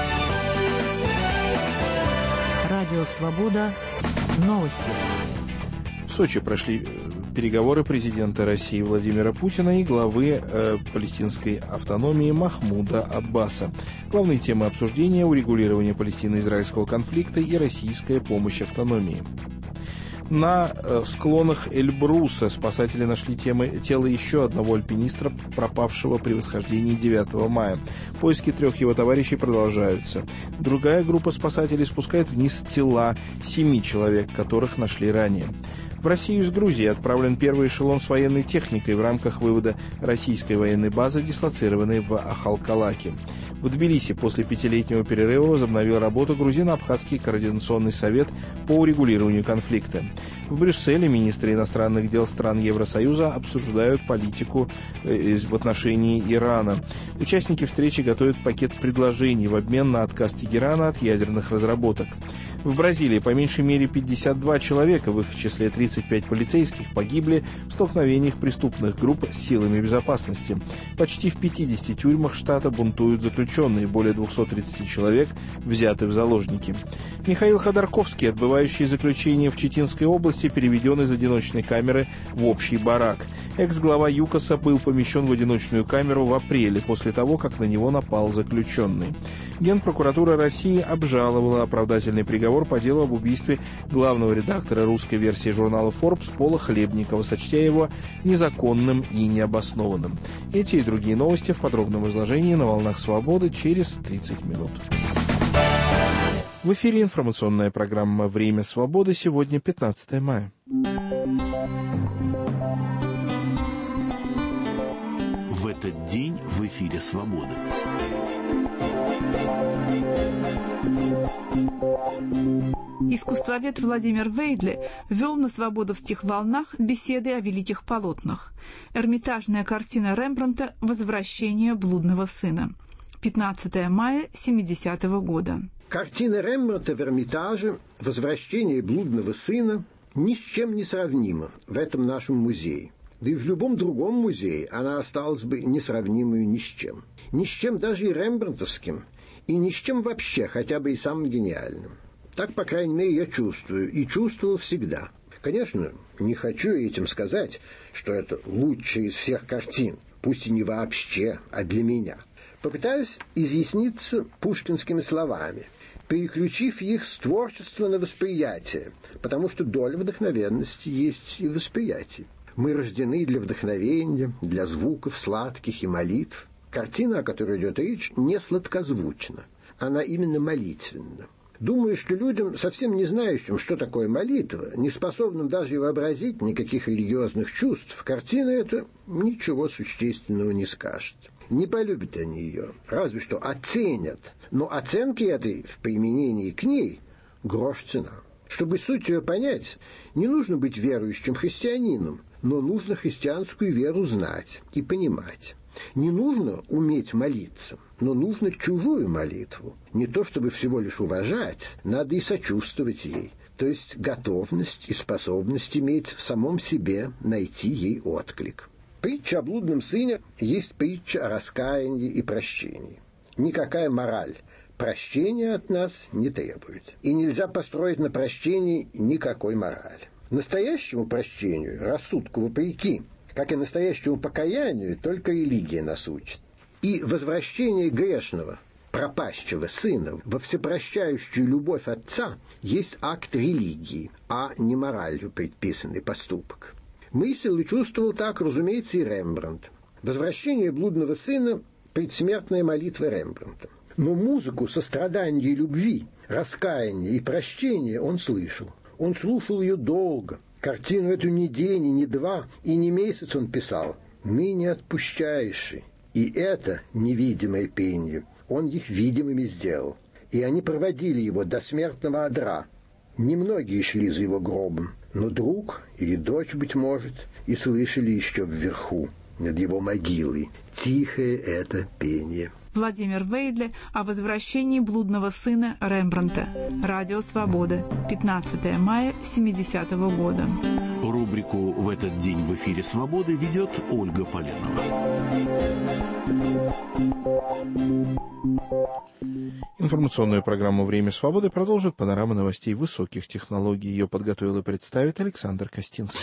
Радио Свобода. Новости. В Сочи прошли переговоры президента России Владимира Путина и главы палестинской автономии Махмуда Аббаса. Главные темы обсуждения – урегулирование палестино-израильского конфликта и российская помощь автономии. На склонах Эльбруса спасатели нашли тело еще одного альпиниста, пропавшего при восхождении 9 мая. Поиски 3 его товарищей продолжаются. Другая группа спасателей спускает вниз тела 7 человек, которых нашли ранее. В Россию из Грузии отправлен первый эшелон с военной техникой в рамках вывода российской военной базы, дислоцированной в Ахалкалаке. В Тбилиси после 5-летнего перерыва возобновил работу Грузино-Абхазский координационный совет по урегулированию конфликта. В Брюсселе министры иностранных дел стран Евросоюза обсуждают политику в отношении Ирана. Участники встречи готовят пакет предложений в обмен на отказ Тегерана от ядерных разработок. В Бразилии по меньшей мере 52 человека, в их числе 35 полицейских, погибли в столкновениях преступных групп с силами безопасности. Почти в 50 тюрьмах штата бунтуют заключенные, более 230 человек взяты в заложники. Михаил Ходорковский, отбывающий заключение в Читинской области, переведен из одиночной камеры в общий барак. Экс-глава ЮКОСа был помещен в одиночную камеру в апреле, после того, как на него напал заключенный. Генпрокуратура России обжаловала оправдательный приговор по делу об убийстве главного редактора русской версии журнала Forbes Пола Хлебникова, сочтя его незаконным и необоснованным. Эти и другие новости в подробном изложении на «Волнах Свободы» через 30 минут. В эфире информационная программа «Время свободы». Сегодня 15 мая. В этот день в эфире «Свободы». Искусствовед Владимир Вейдле вел на свободовских волнах беседы о великих полотнах. Эрмитажная картина Рембрандта «Возвращение блудного сына». 15 мая 70-го года. Картина Рембрандта в Эрмитаже «Возвращение блудного сына» ни с чем не сравнима в этом нашем музее. Да и в любом другом музее она осталась бы несравнимой ни с чем. Ни с чем даже и рембрандтовским, и ни с чем вообще, хотя бы и самым гениальным. Так, по крайней мере, я чувствую, и чувствовал всегда. Конечно, не хочу этим сказать, что это лучшая из всех картин, пусть и не вообще, а для меня. Попытаюсь изъясниться пушкинскими словами, переключив их с творчества на восприятие, потому что доля вдохновенности есть и в восприятии. Мы рождены для вдохновения, для звуков сладких и молитв. Картина, о которой идет речь, не сладкозвучна, она именно молитвенна. Думаю, что людям, совсем не знающим, что такое молитва, не способным даже вообразить никаких религиозных чувств, картина эта ничего существенного не скажет. Не полюбят они ее, разве что оценят, но оценки этой в применении к ней грош цена. Чтобы суть ее понять, не нужно быть верующим христианином, но нужно христианскую веру знать и понимать. Не нужно уметь молиться, но нужно чужую молитву. Не то чтобы всего лишь уважать, надо и сочувствовать ей. То есть готовность и способность иметь в самом себе найти ей отклик. Притча о блудном сыне есть притча о раскаянии и прощении. Никакая мораль прощения от нас не требует. И нельзя построить на прощении никакой морали. Настоящему прощению, рассудку вопреки, как и настоящему покаянию, только религия нас учит. И возвращение грешного, пропащего сына во всепрощающую любовь Отца есть акт религии, а не моралью предписанный поступок. Мыслил и чувствовал так, разумеется, и Рембрандт. Возвращение блудного сына предсмертная молитва Рембрандта. Но музыку сострадания и любви, раскаяния и прощения он слышал. Он слушал ее долго. Картину эту ни день, и ни два, и ни месяц он писал. «Ныне отпущающий». И это невидимое пение он их видимыми сделал. И они проводили его до смертного одра. Немногие шли за его гробом, но друг или дочь, быть может, и слышали еще вверху, над его могилой, тихое это пение. Владимир Вейдле о возвращении блудного сына Рембрандта. Радио «Свобода». 15 мая 70-го года. Рубрику «В этот день в эфире Свободы» ведет Ольга Поленова. Информационную программу «Время свободы» продолжит панорама новостей высоких технологий. Ее подготовил и представит Александр Костинский.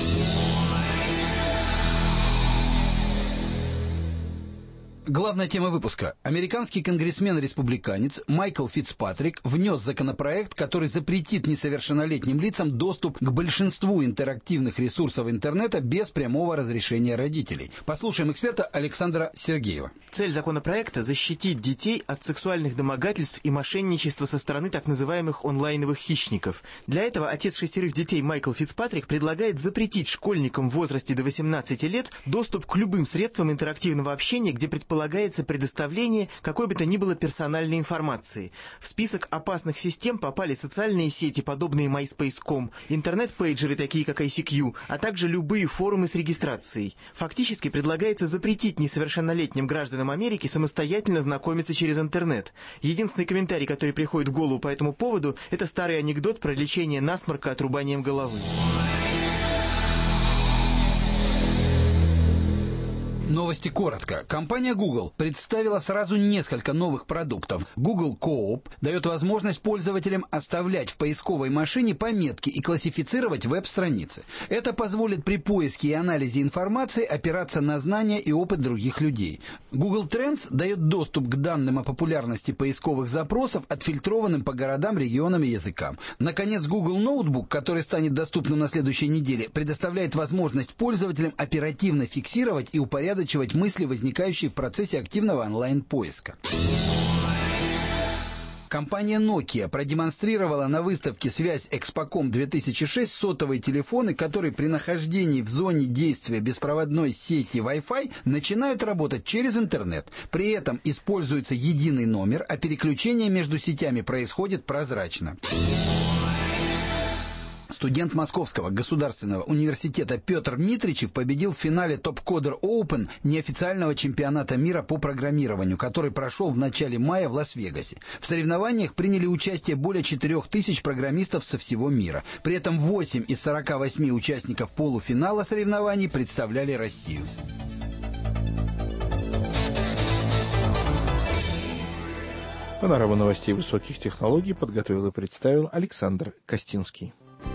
Главная тема выпуска. Американский конгрессмен-республиканец Майкл Фицпатрик внес законопроект, который запретит несовершеннолетним лицам доступ к большинству интерактивных ресурсов интернета без прямого разрешения родителей. Послушаем эксперта Александра Сергеева. Цель законопроекта – защитить детей от сексуальных домогательств и мошенничества со стороны так называемых онлайновых хищников. Для этого отец 6 детей Майкл Фицпатрик предлагает запретить школьникам в возрасте до 18 лет доступ к любым средствам интерактивного общения, где предполагается предоставление какой бы то ни было персональной информации. В список опасных систем попали социальные сети, подобные MySpace.com, интернет-пейджеры, такие как ICQ, а также любые форумы с регистрацией. Фактически предлагается запретить несовершеннолетним гражданам Америки самостоятельно знакомиться через интернет. Единственный комментарий, который приходит в голову по этому поводу, это старый анекдот про лечение насморка отрубанием головы. Новости коротко. Компания Google представила сразу несколько новых продуктов. Google Coop дает возможность пользователям оставлять в поисковой машине пометки и классифицировать веб-страницы. Это позволит при поиске и анализе информации опираться на знания и опыт других людей. Google Trends дает доступ к данным о популярности поисковых запросов, отфильтрованным по городам, регионам и языкам. Наконец, Google Notebook, который станет доступным на следующей неделе, предоставляет возможность пользователям оперативно фиксировать и упорядочивать мысли, возникающие в процессе активного онлайн-поиска. Компания Nokia продемонстрировала на выставке «Связь Экспоком-2006» сотовые телефоны, которые при нахождении в зоне действия беспроводной сети Wi-Fi начинают работать через интернет. При этом используется единый номер, а переключение между сетями происходит прозрачно. Студент Московского государственного университета Петр Митричев победил в финале Top Coder Open неофициального чемпионата мира по программированию, который прошел в начале мая в Лас-Вегасе. В соревнованиях приняли участие более 4000 программистов со всего мира. При этом 8 из 48 участников полуфинала соревнований представляли Россию. Панораму новостей высоких технологий подготовил и представил Александр Костинский.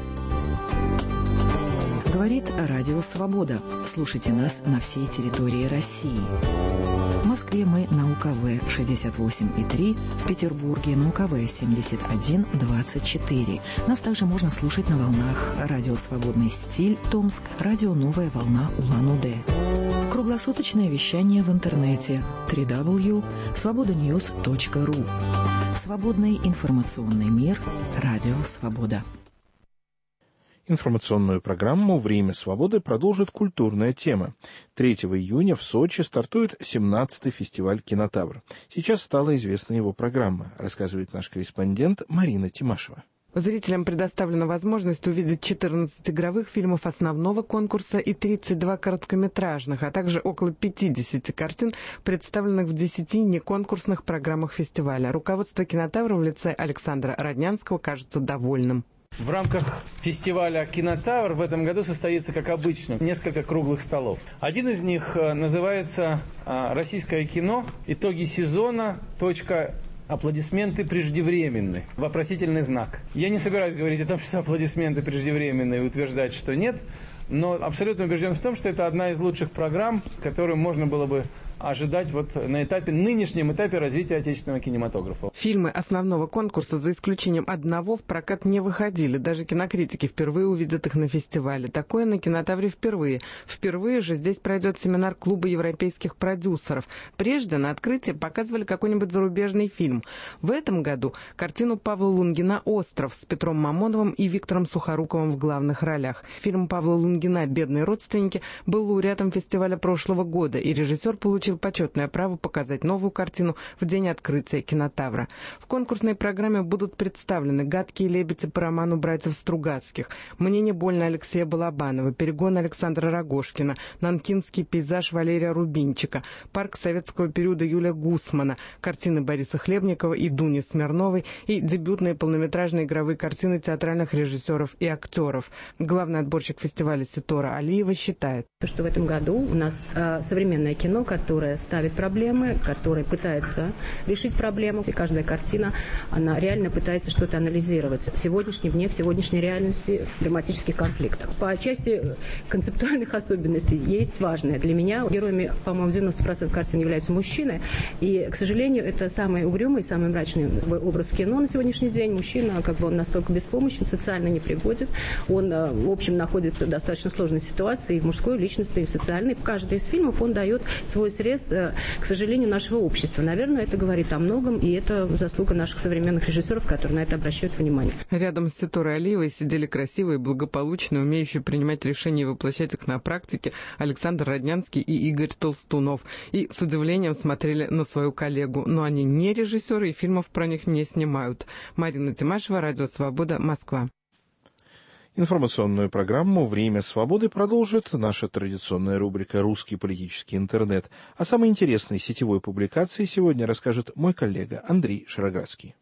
Говорит Радио Свобода. Слушайте нас на всей территории России. В Москве мы на УКВ 68,3, в Петербурге на УКВ 71,24. Нас также можно слушать на волнах Радио Свободный стиль Томск, Радио Новая волна Улан-Удэ. Круглосуточное вещание в интернете www.svobodanews.ru. Свободный информационный мир. Радио Свобода. Информационную программу «Время свободы» продолжит культурная тема. 3 июня в Сочи стартует 17-й фестиваль «Кинотавр». Сейчас стала известна его программа, рассказывает наш корреспондент Марина Тимашева. Зрителям предоставлена возможность увидеть 14 игровых фильмов основного конкурса и 32 короткометражных, а также около 50 картин, представленных в 10 неконкурсных программах фестиваля. Руководство «Кинотавра» в лице Александра Роднянского кажется довольным. В рамках фестиваля «Кинотавр» в этом году состоится, как обычно, несколько круглых столов. Один из них называется «Российское кино. Итоги сезона. Аплодисменты преждевременны». Вопросительный знак. Я не собираюсь говорить о том, что аплодисменты преждевременны, и утверждать, что нет, но абсолютно убежден в том, что это одна из лучших программ, которую можно было бы ожидать на нынешнем этапе развития отечественного кинематографа. Фильмы основного конкурса, за исключением одного, в прокат не выходили. Даже кинокритики впервые увидят их на фестивале. Такое на Кинотавре впервые. Впервые же здесь пройдет семинар Клуба европейских продюсеров. Прежде на открытии показывали какой-нибудь зарубежный фильм. В этом году картину Павла Лунгина «Остров» с Петром Мамоновым и Виктором Сухоруковым в главных ролях. Фильм Павла Лунгина «Бедные родственники» был лауреатом фестиваля прошлого года, и режиссер получил почетное право показать новую картину в день открытия Кинотавра. В конкурсной программе будут представлены «Гадкие лебеди» по роману братьев Стругацких, «Мне не больно» Алексея Балабанова, «Перегон» Александра Рогожкина, «Нанкинский пейзаж» Валерия Рубинчика, «Парк советского периода» Юлия Гусмана, картины Бориса Хлебникова и Дуни Смирновой и дебютные полнометражные игровые картины театральных режиссеров и актеров. Главный отборщик фестиваля Ситора Алиева считает, что в этом году у нас современное кино, которое ставит проблемы, которое пытается решить проблему. И каждая картина, она реально пытается что-то анализировать в сегодняшней реальности драматических конфликтов. По части концептуальных особенностей есть важное. Для меня героями, по-моему, 90% картин являются мужчины. И, к сожалению, это самый угрюмый, самый мрачный образ в кино на сегодняшний день. Мужчина, он настолько беспомощен, социально непригоден. Он, в общем, находится в достаточно сложной ситуации и в мужской личности, и в социальной. В каждой из фильмов он дает свой срез, к сожалению, нашего общества. Наверное, это говорит о многом, и это заслуга наших современных режиссеров, которые на это обращают внимание. Рядом с Ситорой Алиевой сидели красивые, благополучные, умеющие принимать решения и воплощать их на практике Александр Роднянский и Игорь Толстунов. И с удивлением смотрели на свою коллегу. Но они не режиссеры и фильмов про них не снимают. Марина Тимашева, Радио Свобода, Москва. Информационную программу «Время свободы» продолжит наша традиционная рубрика «Русский политический интернет». О самой интересной сетевой публикации сегодня расскажет мой коллега Андрей Шароградский.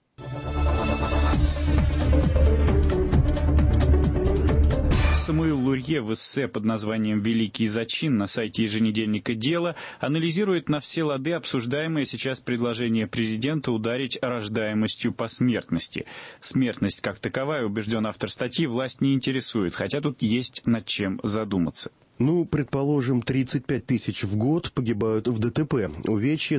Самуил Лурье в эссе под названием «Великий зачин» на сайте еженедельника «Дело» анализирует на все лады обсуждаемое сейчас предложение президента ударить рождаемостью по смертности. Смертность как таковая, убежден автор статьи, власть не интересует, хотя тут есть над чем задуматься. Предположим, 35 тысяч в год погибают в ДТП, увечья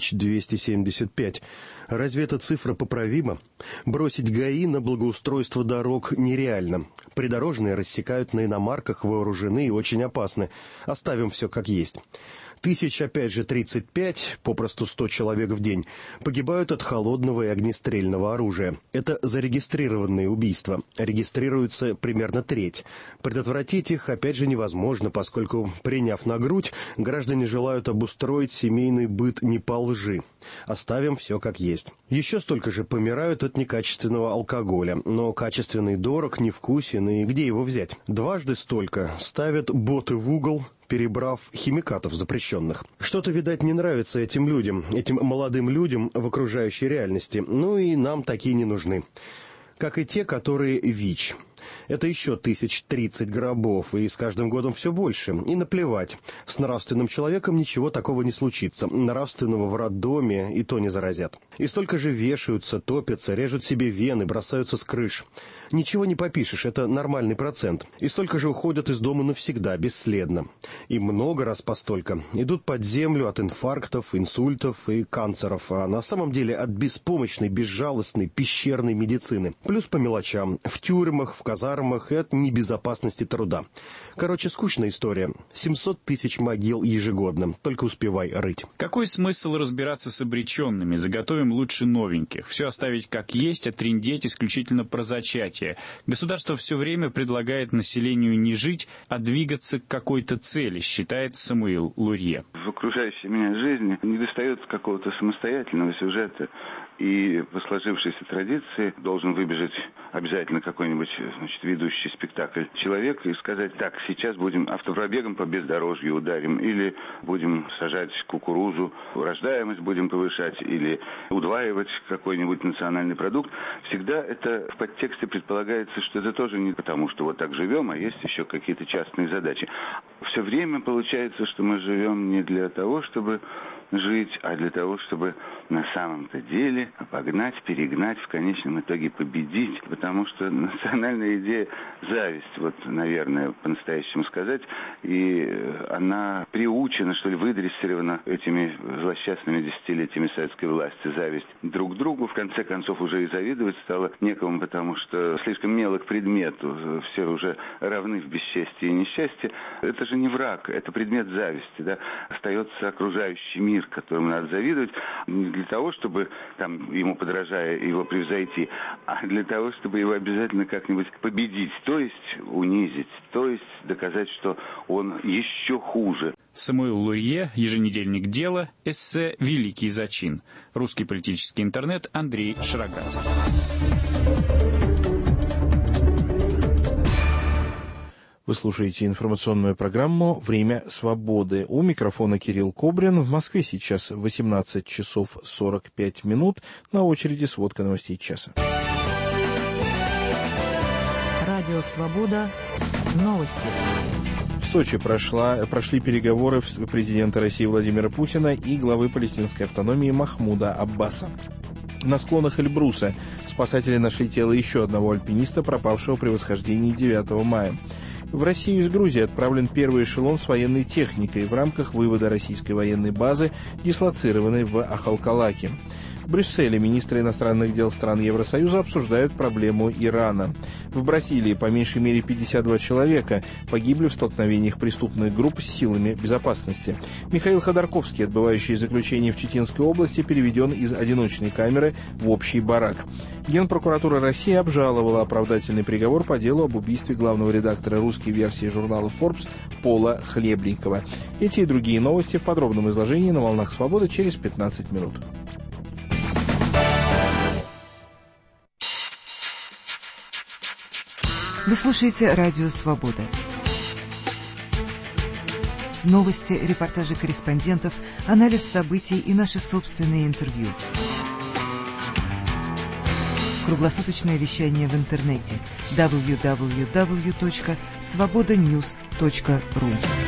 1275. Разве эта цифра поправима? Бросить ГАИ на благоустройство дорог нереально. Придорожные рассекают на иномарках, вооружены и очень опасны. Оставим все как есть. Тысяч, опять же, 35, попросту 100 человек в день, погибают от холодного и огнестрельного оружия. Это зарегистрированные убийства. Регистрируется примерно треть. Предотвратить их, опять же, невозможно, поскольку, приняв на грудь, граждане желают обустроить семейный быт не по лжи. Оставим все как есть. Еще столько же помирают от некачественного алкоголя. Но качественный дорог, невкусен, и где его взять? Дважды столько ставят боты в угол, перебрав химикатов запрещенных. Что-то, видать, не нравится этим людям, этим молодым людям в окружающей реальности. И нам такие не нужны. Как и те, которые ВИЧ. Это еще 1030 гробов, и с каждым годом все больше. И наплевать. С нравственным человеком ничего такого не случится. Нравственного в роддоме и то не заразят. И столько же вешаются, топятся, режут себе вены, бросаются с крыш. Ничего не попишешь, это нормальный процент. И столько же уходят из дома навсегда, бесследно. И много раз по столько идут под землю от инфарктов, инсультов и канцеров, а на самом деле от беспомощной, безжалостной, пещерной медицины. Плюс по мелочам, в тюрьмах, в казармах и от небезопасности труда. Короче, скучная история. 700 тысяч могил ежегодно, только успевай рыть. Какой смысл разбираться с обреченными? Заготовим лучше новеньких. Все оставить как есть, а трындеть исключительно про зачатие. Государство все время предлагает населению не жить, а двигаться к какой-то цели, считает Самуил Лурье. В окружающей меня жизни недостает какого-то самостоятельного сюжета. И по сложившейся традиции должен выбежать обязательно какой-нибудь, ведущий спектакль человек и сказать: так, сейчас будем автопробегом по бездорожью ударим, или будем сажать кукурузу, рождаемость будем повышать, или удваивать какой-нибудь национальный продукт. Всегда это в подтексте предполагается, что это тоже не потому, что вот так живем, а есть еще какие-то частные задачи. Все время получается, что мы живем не для того, чтобы жить, а для того, чтобы на самом-то деле обогнать, перегнать, в конечном итоге победить. Потому что национальная идея – зависть, вот, наверное, по-настоящему сказать, и она приучена, что ли, выдрессирована этими злосчастными десятилетиями советской власти. Зависть друг к другу, в конце концов, уже и завидовать стало некому, потому что слишком мелок предмет, все уже равны в бесчестии и несчастье. Это же не враг, это предмет зависти, да. Остается окружающий мир, которому надо завидовать, не для того, чтобы там ему подражая его превзойти, а для того, чтобы его обязательно как-нибудь победить, то есть унизить, то есть доказать, что он еще хуже. Самуил Лурье, еженедельник «Дело», эссе «Великий зачин». Русский политический интернет, Андрей Шароградский. Вы слушаете информационную программу «Время свободы». У микрофона Кирилл Кобрин. В Москве сейчас 18 часов 45 минут. На очереди сводка новостей часа. Радио «Свобода». Новости. В Сочи прошли переговоры президента России Владимира Путина и главы палестинской автономии Махмуда Аббаса. На склонах Эльбруса спасатели нашли тело еще одного альпиниста, пропавшего при восхождении 9 мая. В Россию из Грузии отправлен первый эшелон с военной техникой в рамках вывода российской военной базы, дислоцированной в Ахалкалаке. В Брюсселе министры иностранных дел стран Евросоюза обсуждают проблему Ирана. В Бразилии по меньшей мере 52 человека погибли в столкновениях преступных групп с силами безопасности. Михаил Ходорковский, отбывающий заключение в Читинской области, переведен из одиночной камеры в общий барак. Генпрокуратура России обжаловала оправдательный приговор по делу об убийстве главного редактора русской версии журнала Forbes Пола Хлебникова. Эти и другие новости в подробном изложении на «Волнах Свободы» через 15 минут. Вы слушаете «Радио Свобода». Новости, репортажи корреспондентов, анализ событий и наши собственные интервью. Круглосуточное вещание в интернете www.svobodanews.ru.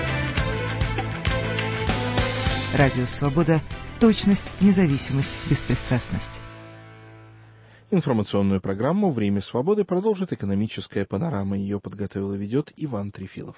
Радио Свобода. Точность, независимость, беспристрастность. Информационную программу «Время свободы» продолжит экономическая панорама. Ее подготовил и ведет Иван Трефилов.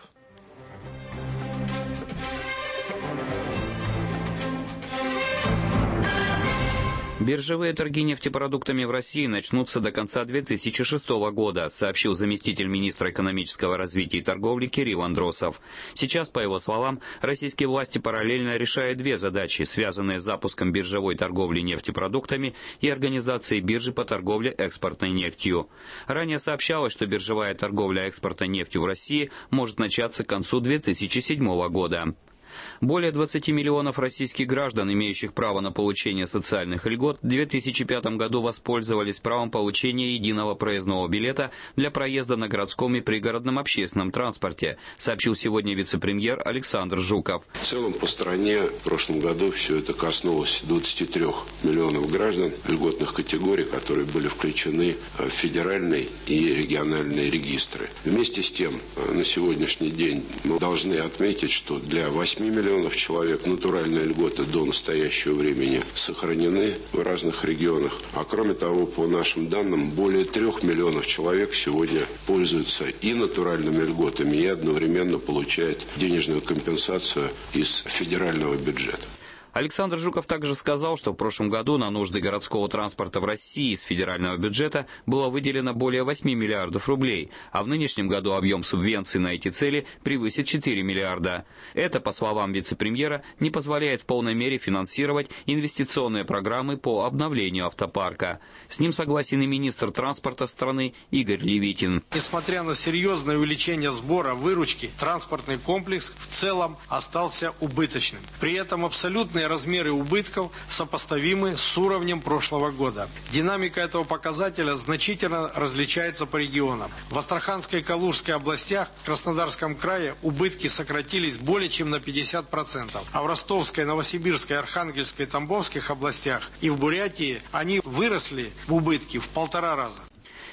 Биржевые торги нефтепродуктами в России начнутся до конца 2006 года, сообщил заместитель министра экономического развития и торговли Кирилл Андросов. Сейчас, по его словам, российские власти параллельно решают две задачи, связанные с запуском биржевой торговли нефтепродуктами и организацией биржи по торговле экспортной нефтью. Ранее сообщалось, что биржевая торговля экспортной нефтью в России может начаться к концу 2007 года. Более 20 миллионов российских граждан, имеющих право на получение социальных льгот, в 2005 году воспользовались правом получения единого проездного билета для проезда на городском и пригородном общественном транспорте, сообщил сегодня вице-премьер Александр Жуков. В целом по стране в прошлом году все это коснулось 23 миллионов граждан льготных категорий, которые были включены в федеральные и региональные регистры. Вместе с тем, на сегодняшний день мы должны отметить, что для 8 миллионов человек натуральные льготы до настоящего времени сохранены в разных регионах. А кроме того, по нашим данным, более 3 миллионов человек сегодня пользуются и натуральными льготами, и одновременно получают денежную компенсацию из федерального бюджета. Александр Жуков также сказал, что в прошлом году на нужды городского транспорта в России из федерального бюджета было выделено более 8 миллиардов рублей, а в нынешнем году объем субвенций на эти цели превысит 4 миллиарда. Это, по словам вице-премьера, не позволяет в полной мере финансировать инвестиционные программы по обновлению автопарка. С ним согласен и министр транспорта страны Игорь Левитин. Несмотря на серьезное увеличение сбора выручки, транспортный комплекс в целом остался убыточным. При этом абсолютные размеры убытков сопоставимы с уровнем прошлого года. Динамика этого показателя значительно различается по регионам. В Астраханской и Калужской областях, в Краснодарском крае убытки сократились более чем на 50%, а в Ростовской, Новосибирской, Архангельской и Тамбовских областях и в Бурятии они выросли в убытки в 1,5 раза.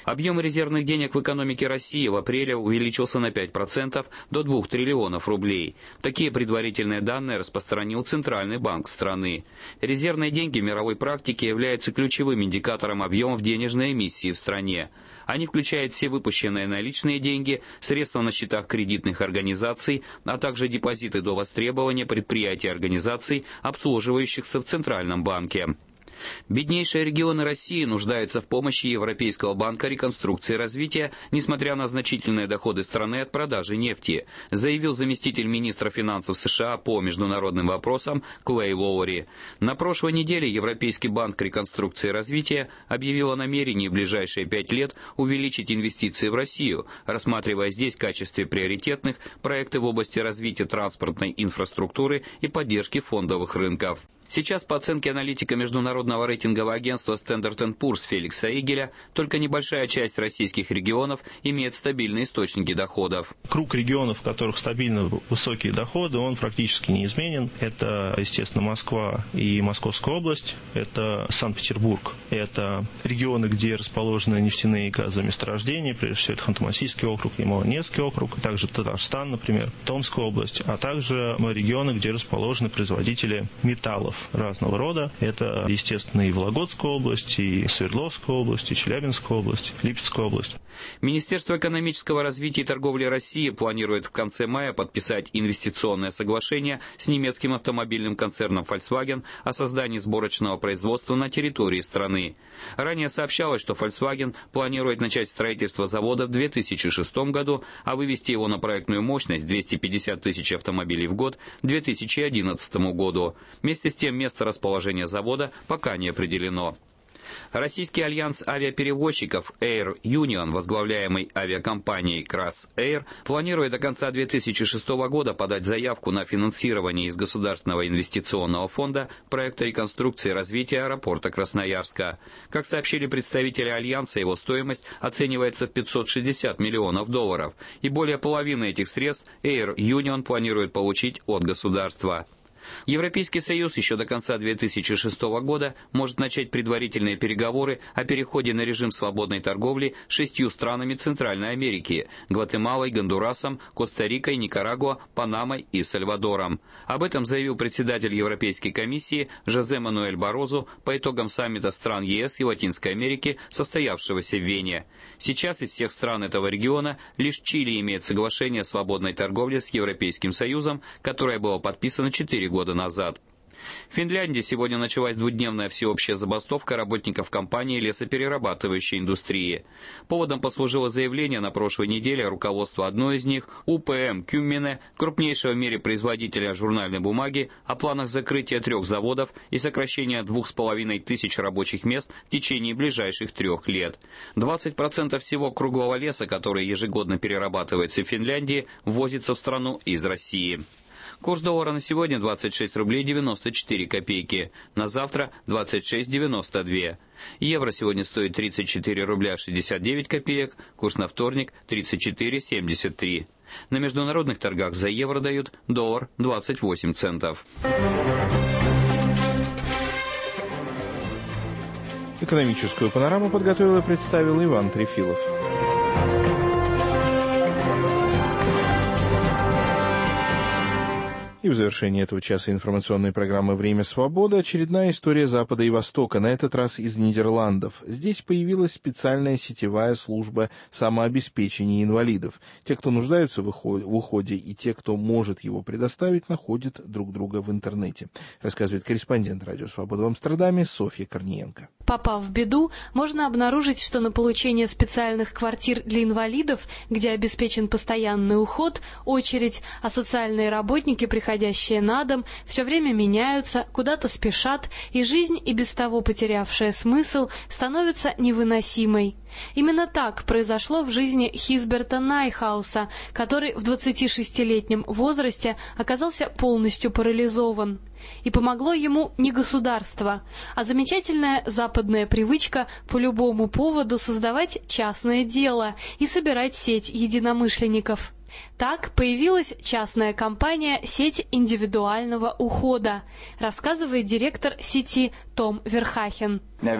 Объем резервных денег в экономике России в апреле увеличился на 5% до 2 триллионов рублей. Такие предварительные данные распространил Центральный банк страны. Резервные деньги в мировой практике являются ключевым индикатором объемов денежной эмиссии в стране. Они включают все выпущенные наличные деньги, средства на счетах кредитных организаций, а также депозиты до востребования предприятий и организаций, обслуживающихся в Центральном банке. Беднейшие регионы России нуждаются в помощи Европейского банка реконструкции и развития, несмотря на значительные доходы страны от продажи нефти, заявил заместитель министра финансов США по международным вопросам Клей Лоури. На прошлой неделе Европейский банк реконструкции и развития объявил о намерении в ближайшие 5 лет увеличить инвестиции в Россию, рассматривая здесь в качестве приоритетных проекты в области развития транспортной инфраструктуры и поддержки фондовых рынков. Сейчас, по оценке аналитика международного рейтингового агентства Standard & Poor's Феликса Игеля, только небольшая часть российских регионов имеет стабильные источники доходов. Круг регионов, в которых стабильно высокие доходы, он практически неизменен. Это, естественно, Москва и Московская область, это Санкт-Петербург, это регионы, где расположены нефтяные и газовые месторождения, прежде всего это Ханты-Мансийский округ и Молодецкий округ, также Татарстан, например, Томская область, а также регионы, где расположены производители металлов разного рода. Это, естественно, и Вологодская область, и Свердловская область, и Челябинская область, Липецкая область. Министерство экономического развития и торговли России планирует в конце мая подписать инвестиционное соглашение с немецким автомобильным концерном Volkswagen о создании сборочного производства на территории страны. Ранее сообщалось, что Volkswagen планирует начать строительство завода в 2006 году, а вывести его на проектную мощность 250 тысяч автомобилей в год к 2011 году. Вместе с тем, место расположения завода пока не определено. Российский альянс авиаперевозчиков Air Union, возглавляемый авиакомпанией Кросsair, планирует до конца 2006 года подать заявку на финансирование из Государственного инвестиционного фонда проекта реконструкции и развития аэропорта Красноярска. Как сообщили представители альянса, его стоимость оценивается в $560 миллионов, и более половины этих средств Air Union планирует получить от государства. Европейский Союз еще до конца 2006 года может начать предварительные переговоры о переходе на режим свободной торговли с 6 странами Центральной Америки – Гватемалой, Гондурасом, Коста-Рикой, Никарагуа, Панамой и Сальвадором. Об этом заявил председатель Европейской комиссии Жозе Мануэль Барозу по итогам саммита стран ЕС и Латинской Америки, состоявшегося в Вене. Сейчас из всех стран этого региона лишь Чили имеет соглашение о свободной торговле с Европейским Союзом, которое было подписано 4 года назад. В Финляндии сегодня началась двухдневная всеобщая забастовка работников компании лесоперерабатывающей индустрии. Поводом послужило заявление на прошлой неделе руководства одной из них, УПМ Kymmene, крупнейшего в мире производителя журнальной бумаги, о планах закрытия 3 заводов и сокращения 2500 рабочих мест в течение ближайших 3 лет. 20% всего круглого леса, который ежегодно перерабатывается в Финляндии, ввозится в страну из России. Курс доллара на сегодня 26 рублей 94 копейки, на завтра 26,92. Евро сегодня стоит 34 рубля 69 копеек, курс на вторник 34,73. На международных торгах за евро дают доллар 28 центов. Экономическую панораму подготовил и представил Иван Трефилов. И в завершении этого часа информационной программы «Время свободы» очередная история Запада и Востока, на этот раз из Нидерландов. Здесь появилась специальная сетевая служба самообеспечения инвалидов. Те, кто нуждаются в уходе, и те, кто может его предоставить, находят друг друга в интернете. Рассказывает корреспондент «Радио Свобода» в Амстердаме Софья Корниенко. Попав в беду, можно обнаружить, что на получение специальных квартир для инвалидов, где обеспечен постоянный уход, очередь, а социальные работники, приходящие на дом, все время меняются, куда-то спешат, и жизнь, и без того потерявшая смысл, становится невыносимой. Именно так произошло в жизни Хисберта Найхауса, который в 26-летнем возрасте оказался полностью парализован. И помогло ему не государство, а замечательная западная привычка по любому поводу создавать частное дело и собирать сеть единомышленников. Так появилась частная компания «Сеть индивидуального ухода», рассказывает директор сети Том Верхахен.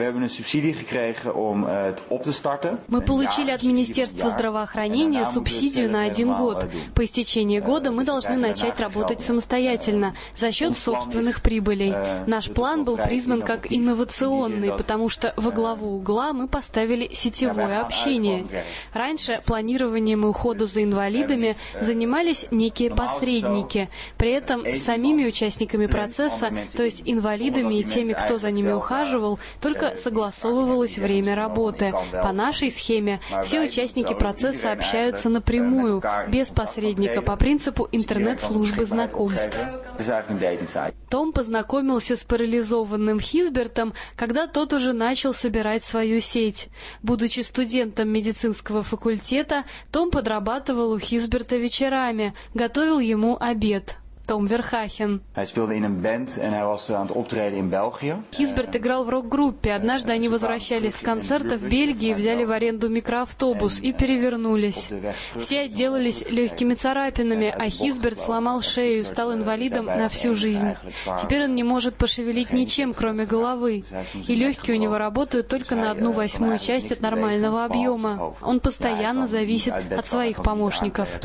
Мы получили от Министерства здравоохранения субсидию на 1 год. По истечении года мы должны начать работать самостоятельно за счет собственных прибылей. Наш план был признан как инновационный, потому что во главу угла мы поставили сетевое общение. Раньше планированием и уходом за инвалидами занимались некие посредники. При этом с самими участниками процесса, то есть инвалидами и теми, кто за ними ухаживал, только согласовывалось время работы. По нашей схеме все участники процесса общаются напрямую, без посредника, по принципу интернет-службы знакомств. Том познакомился с парализованным Хизбертом, когда тот уже начал собирать свою сеть. Будучи студентом медицинского факультета, Том подрабатывал у Хизберта вечерами, готовил ему обед. Том Верхахен. Хизберт играл в рок-группе. Однажды они возвращались с концерта в Бельгии, взяли в аренду микроавтобус и перевернулись. Все отделались легкими царапинами, а Хизберт сломал шею и стал инвалидом на всю жизнь. Теперь он не может пошевелить ничем, кроме головы. И легкие у него работают только на 1/8 часть от нормального объема. Он постоянно зависит от своих помощников.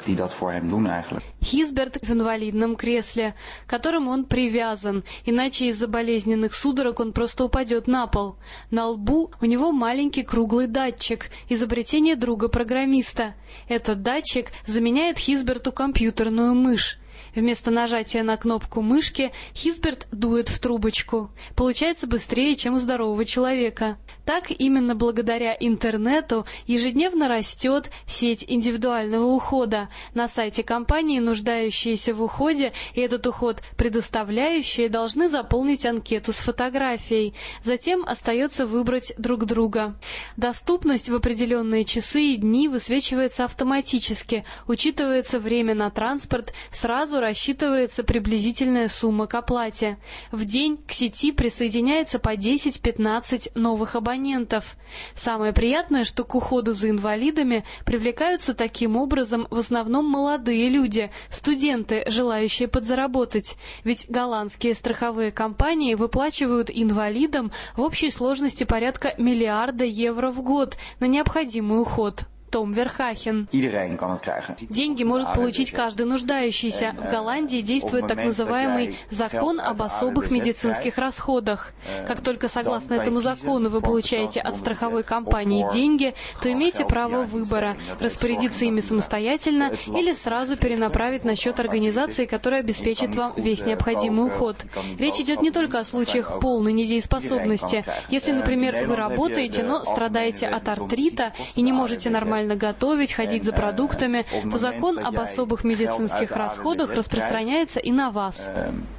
Хизберт в инвалидном кресле, к которому он привязан, иначе из-за болезненных судорог он просто упадет на пол. На лбу у него маленький круглый датчик, изобретение друга-программиста. Этот датчик заменяет Хизберту компьютерную мышь. Вместо нажатия на кнопку мышки Хизберт дует в трубочку. Получается быстрее, чем у здорового человека. Так, именно благодаря интернету ежедневно растет сеть индивидуального ухода. На сайте компании нуждающиеся в уходе и этот уход предоставляющие должны заполнить анкету с фотографией. Затем остается выбрать друг друга. Доступность в определенные часы и дни высвечивается автоматически, учитывается время на транспорт, сразу рассчитывается приблизительная сумма к оплате. В день к сети присоединяется по 10-15 новых абонентов. Самое приятное, что к уходу за инвалидами привлекаются таким образом в основном молодые люди, студенты, желающие подзаработать. Ведь голландские страховые компании выплачивают инвалидам в общей сложности порядка 1 миллиарда евро в год на необходимый уход. Том Верхахен. Деньги может получить каждый нуждающийся. В Голландии действует так называемый закон об особых медицинских расходах. Как только согласно этому закону вы получаете от страховой компании деньги, то имеете право выбора – распорядиться ими самостоятельно или сразу перенаправить на счет организации, которая обеспечит вам весь необходимый уход. Речь идет не только о случаях полной недееспособности. Если, например, вы работаете, но страдаете от артрита и не можете нормально готовить, ходить за продуктами, то закон об особых медицинских расходах распространяется и на вас.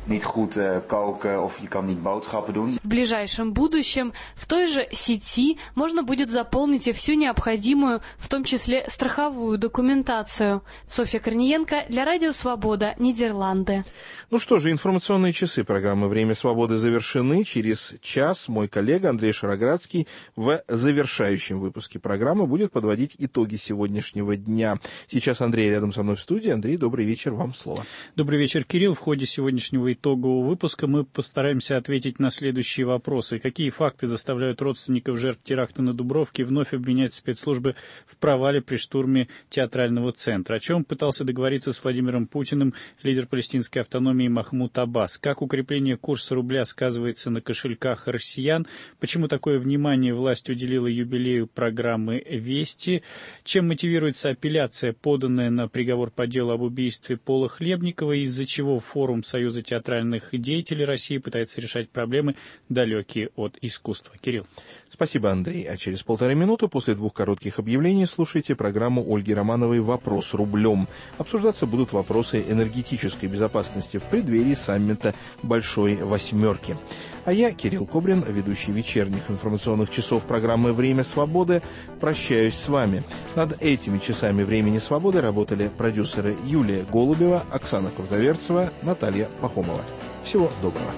В ближайшем будущем в той же сети можно будет заполнить и всю необходимую, в том числе страховую документацию. Софья Корниенко для Радио Свобода, Нидерланды. Ну что же, информационные часы программы «Время свободы» завершены. Через час мой коллега Андрей Шароградский в завершающем выпуске программы будет подводить итоги сегодняшнего дня. Сейчас Андрей рядом со мной в студии. Андрей, добрый вечер, вам слово. Добрый вечер, Кирилл. В ходе сегодняшнего итогового выпуска мы постараемся ответить на следующие вопросы. Какие факты заставляют родственников жертв теракта на Дубровке вновь обвинять спецслужбы в провале при штурме театрального центра? О чем пытался договориться с Владимиром Путиным лидер палестинской автономии Махмуд Аббас? Как укрепление курса рубля сказывается на кошельках россиян? Почему такое внимание власть уделила юбилею программы «Вести»? Чем мотивируется апелляция, поданная на приговор по делу об убийстве Пола Хлебникова, из-за чего форум Союза театральных деятелей России пытается решать проблемы, далекие от искусства? Кирилл. Спасибо, Андрей. А через 1,5 минуты после 2 коротких объявлений слушайте программу Ольги Романовой «Вопрос рублем». Обсуждаться будут вопросы энергетической безопасности в преддверии саммита Большой Восьмерки. А я, Кирилл Кобрин, ведущий вечерних информационных часов программы «Время свободы», прощаюсь с вами. Над этими часами «Времени свободы» работали продюсеры Юлия Голубева, Оксана Крутоверцева, Наталья Пахомова. Всего доброго.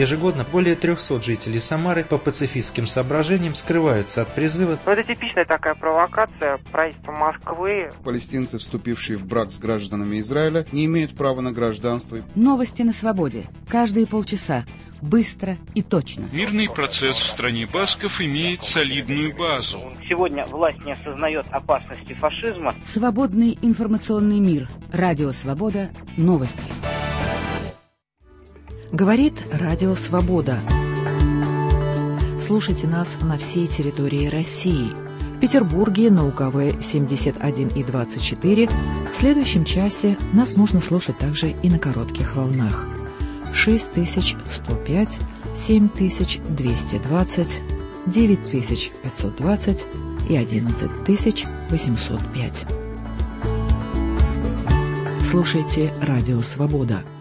Ежегодно более 300 жителей Самары по пацифистским соображениям скрываются от призыва. Это типичная такая провокация правительства Москвы. Палестинцы, вступившие в брак с гражданами Израиля, не имеют права на гражданство. Новости на свободе. Каждые полчаса. Быстро и точно. Мирный процесс в стране басков имеет солидную базу. Сегодня власть не осознает опасности фашизма. Свободный информационный мир. Радио «Свобода». Новости. Говорит Радио «Свобода». Слушайте нас на всей территории России. В Петербурге на УКВ 71,24. В следующем часе нас можно слушать также и на коротких волнах. 6105, 7220, 9520 и 11805. Слушайте Радио «Свобода».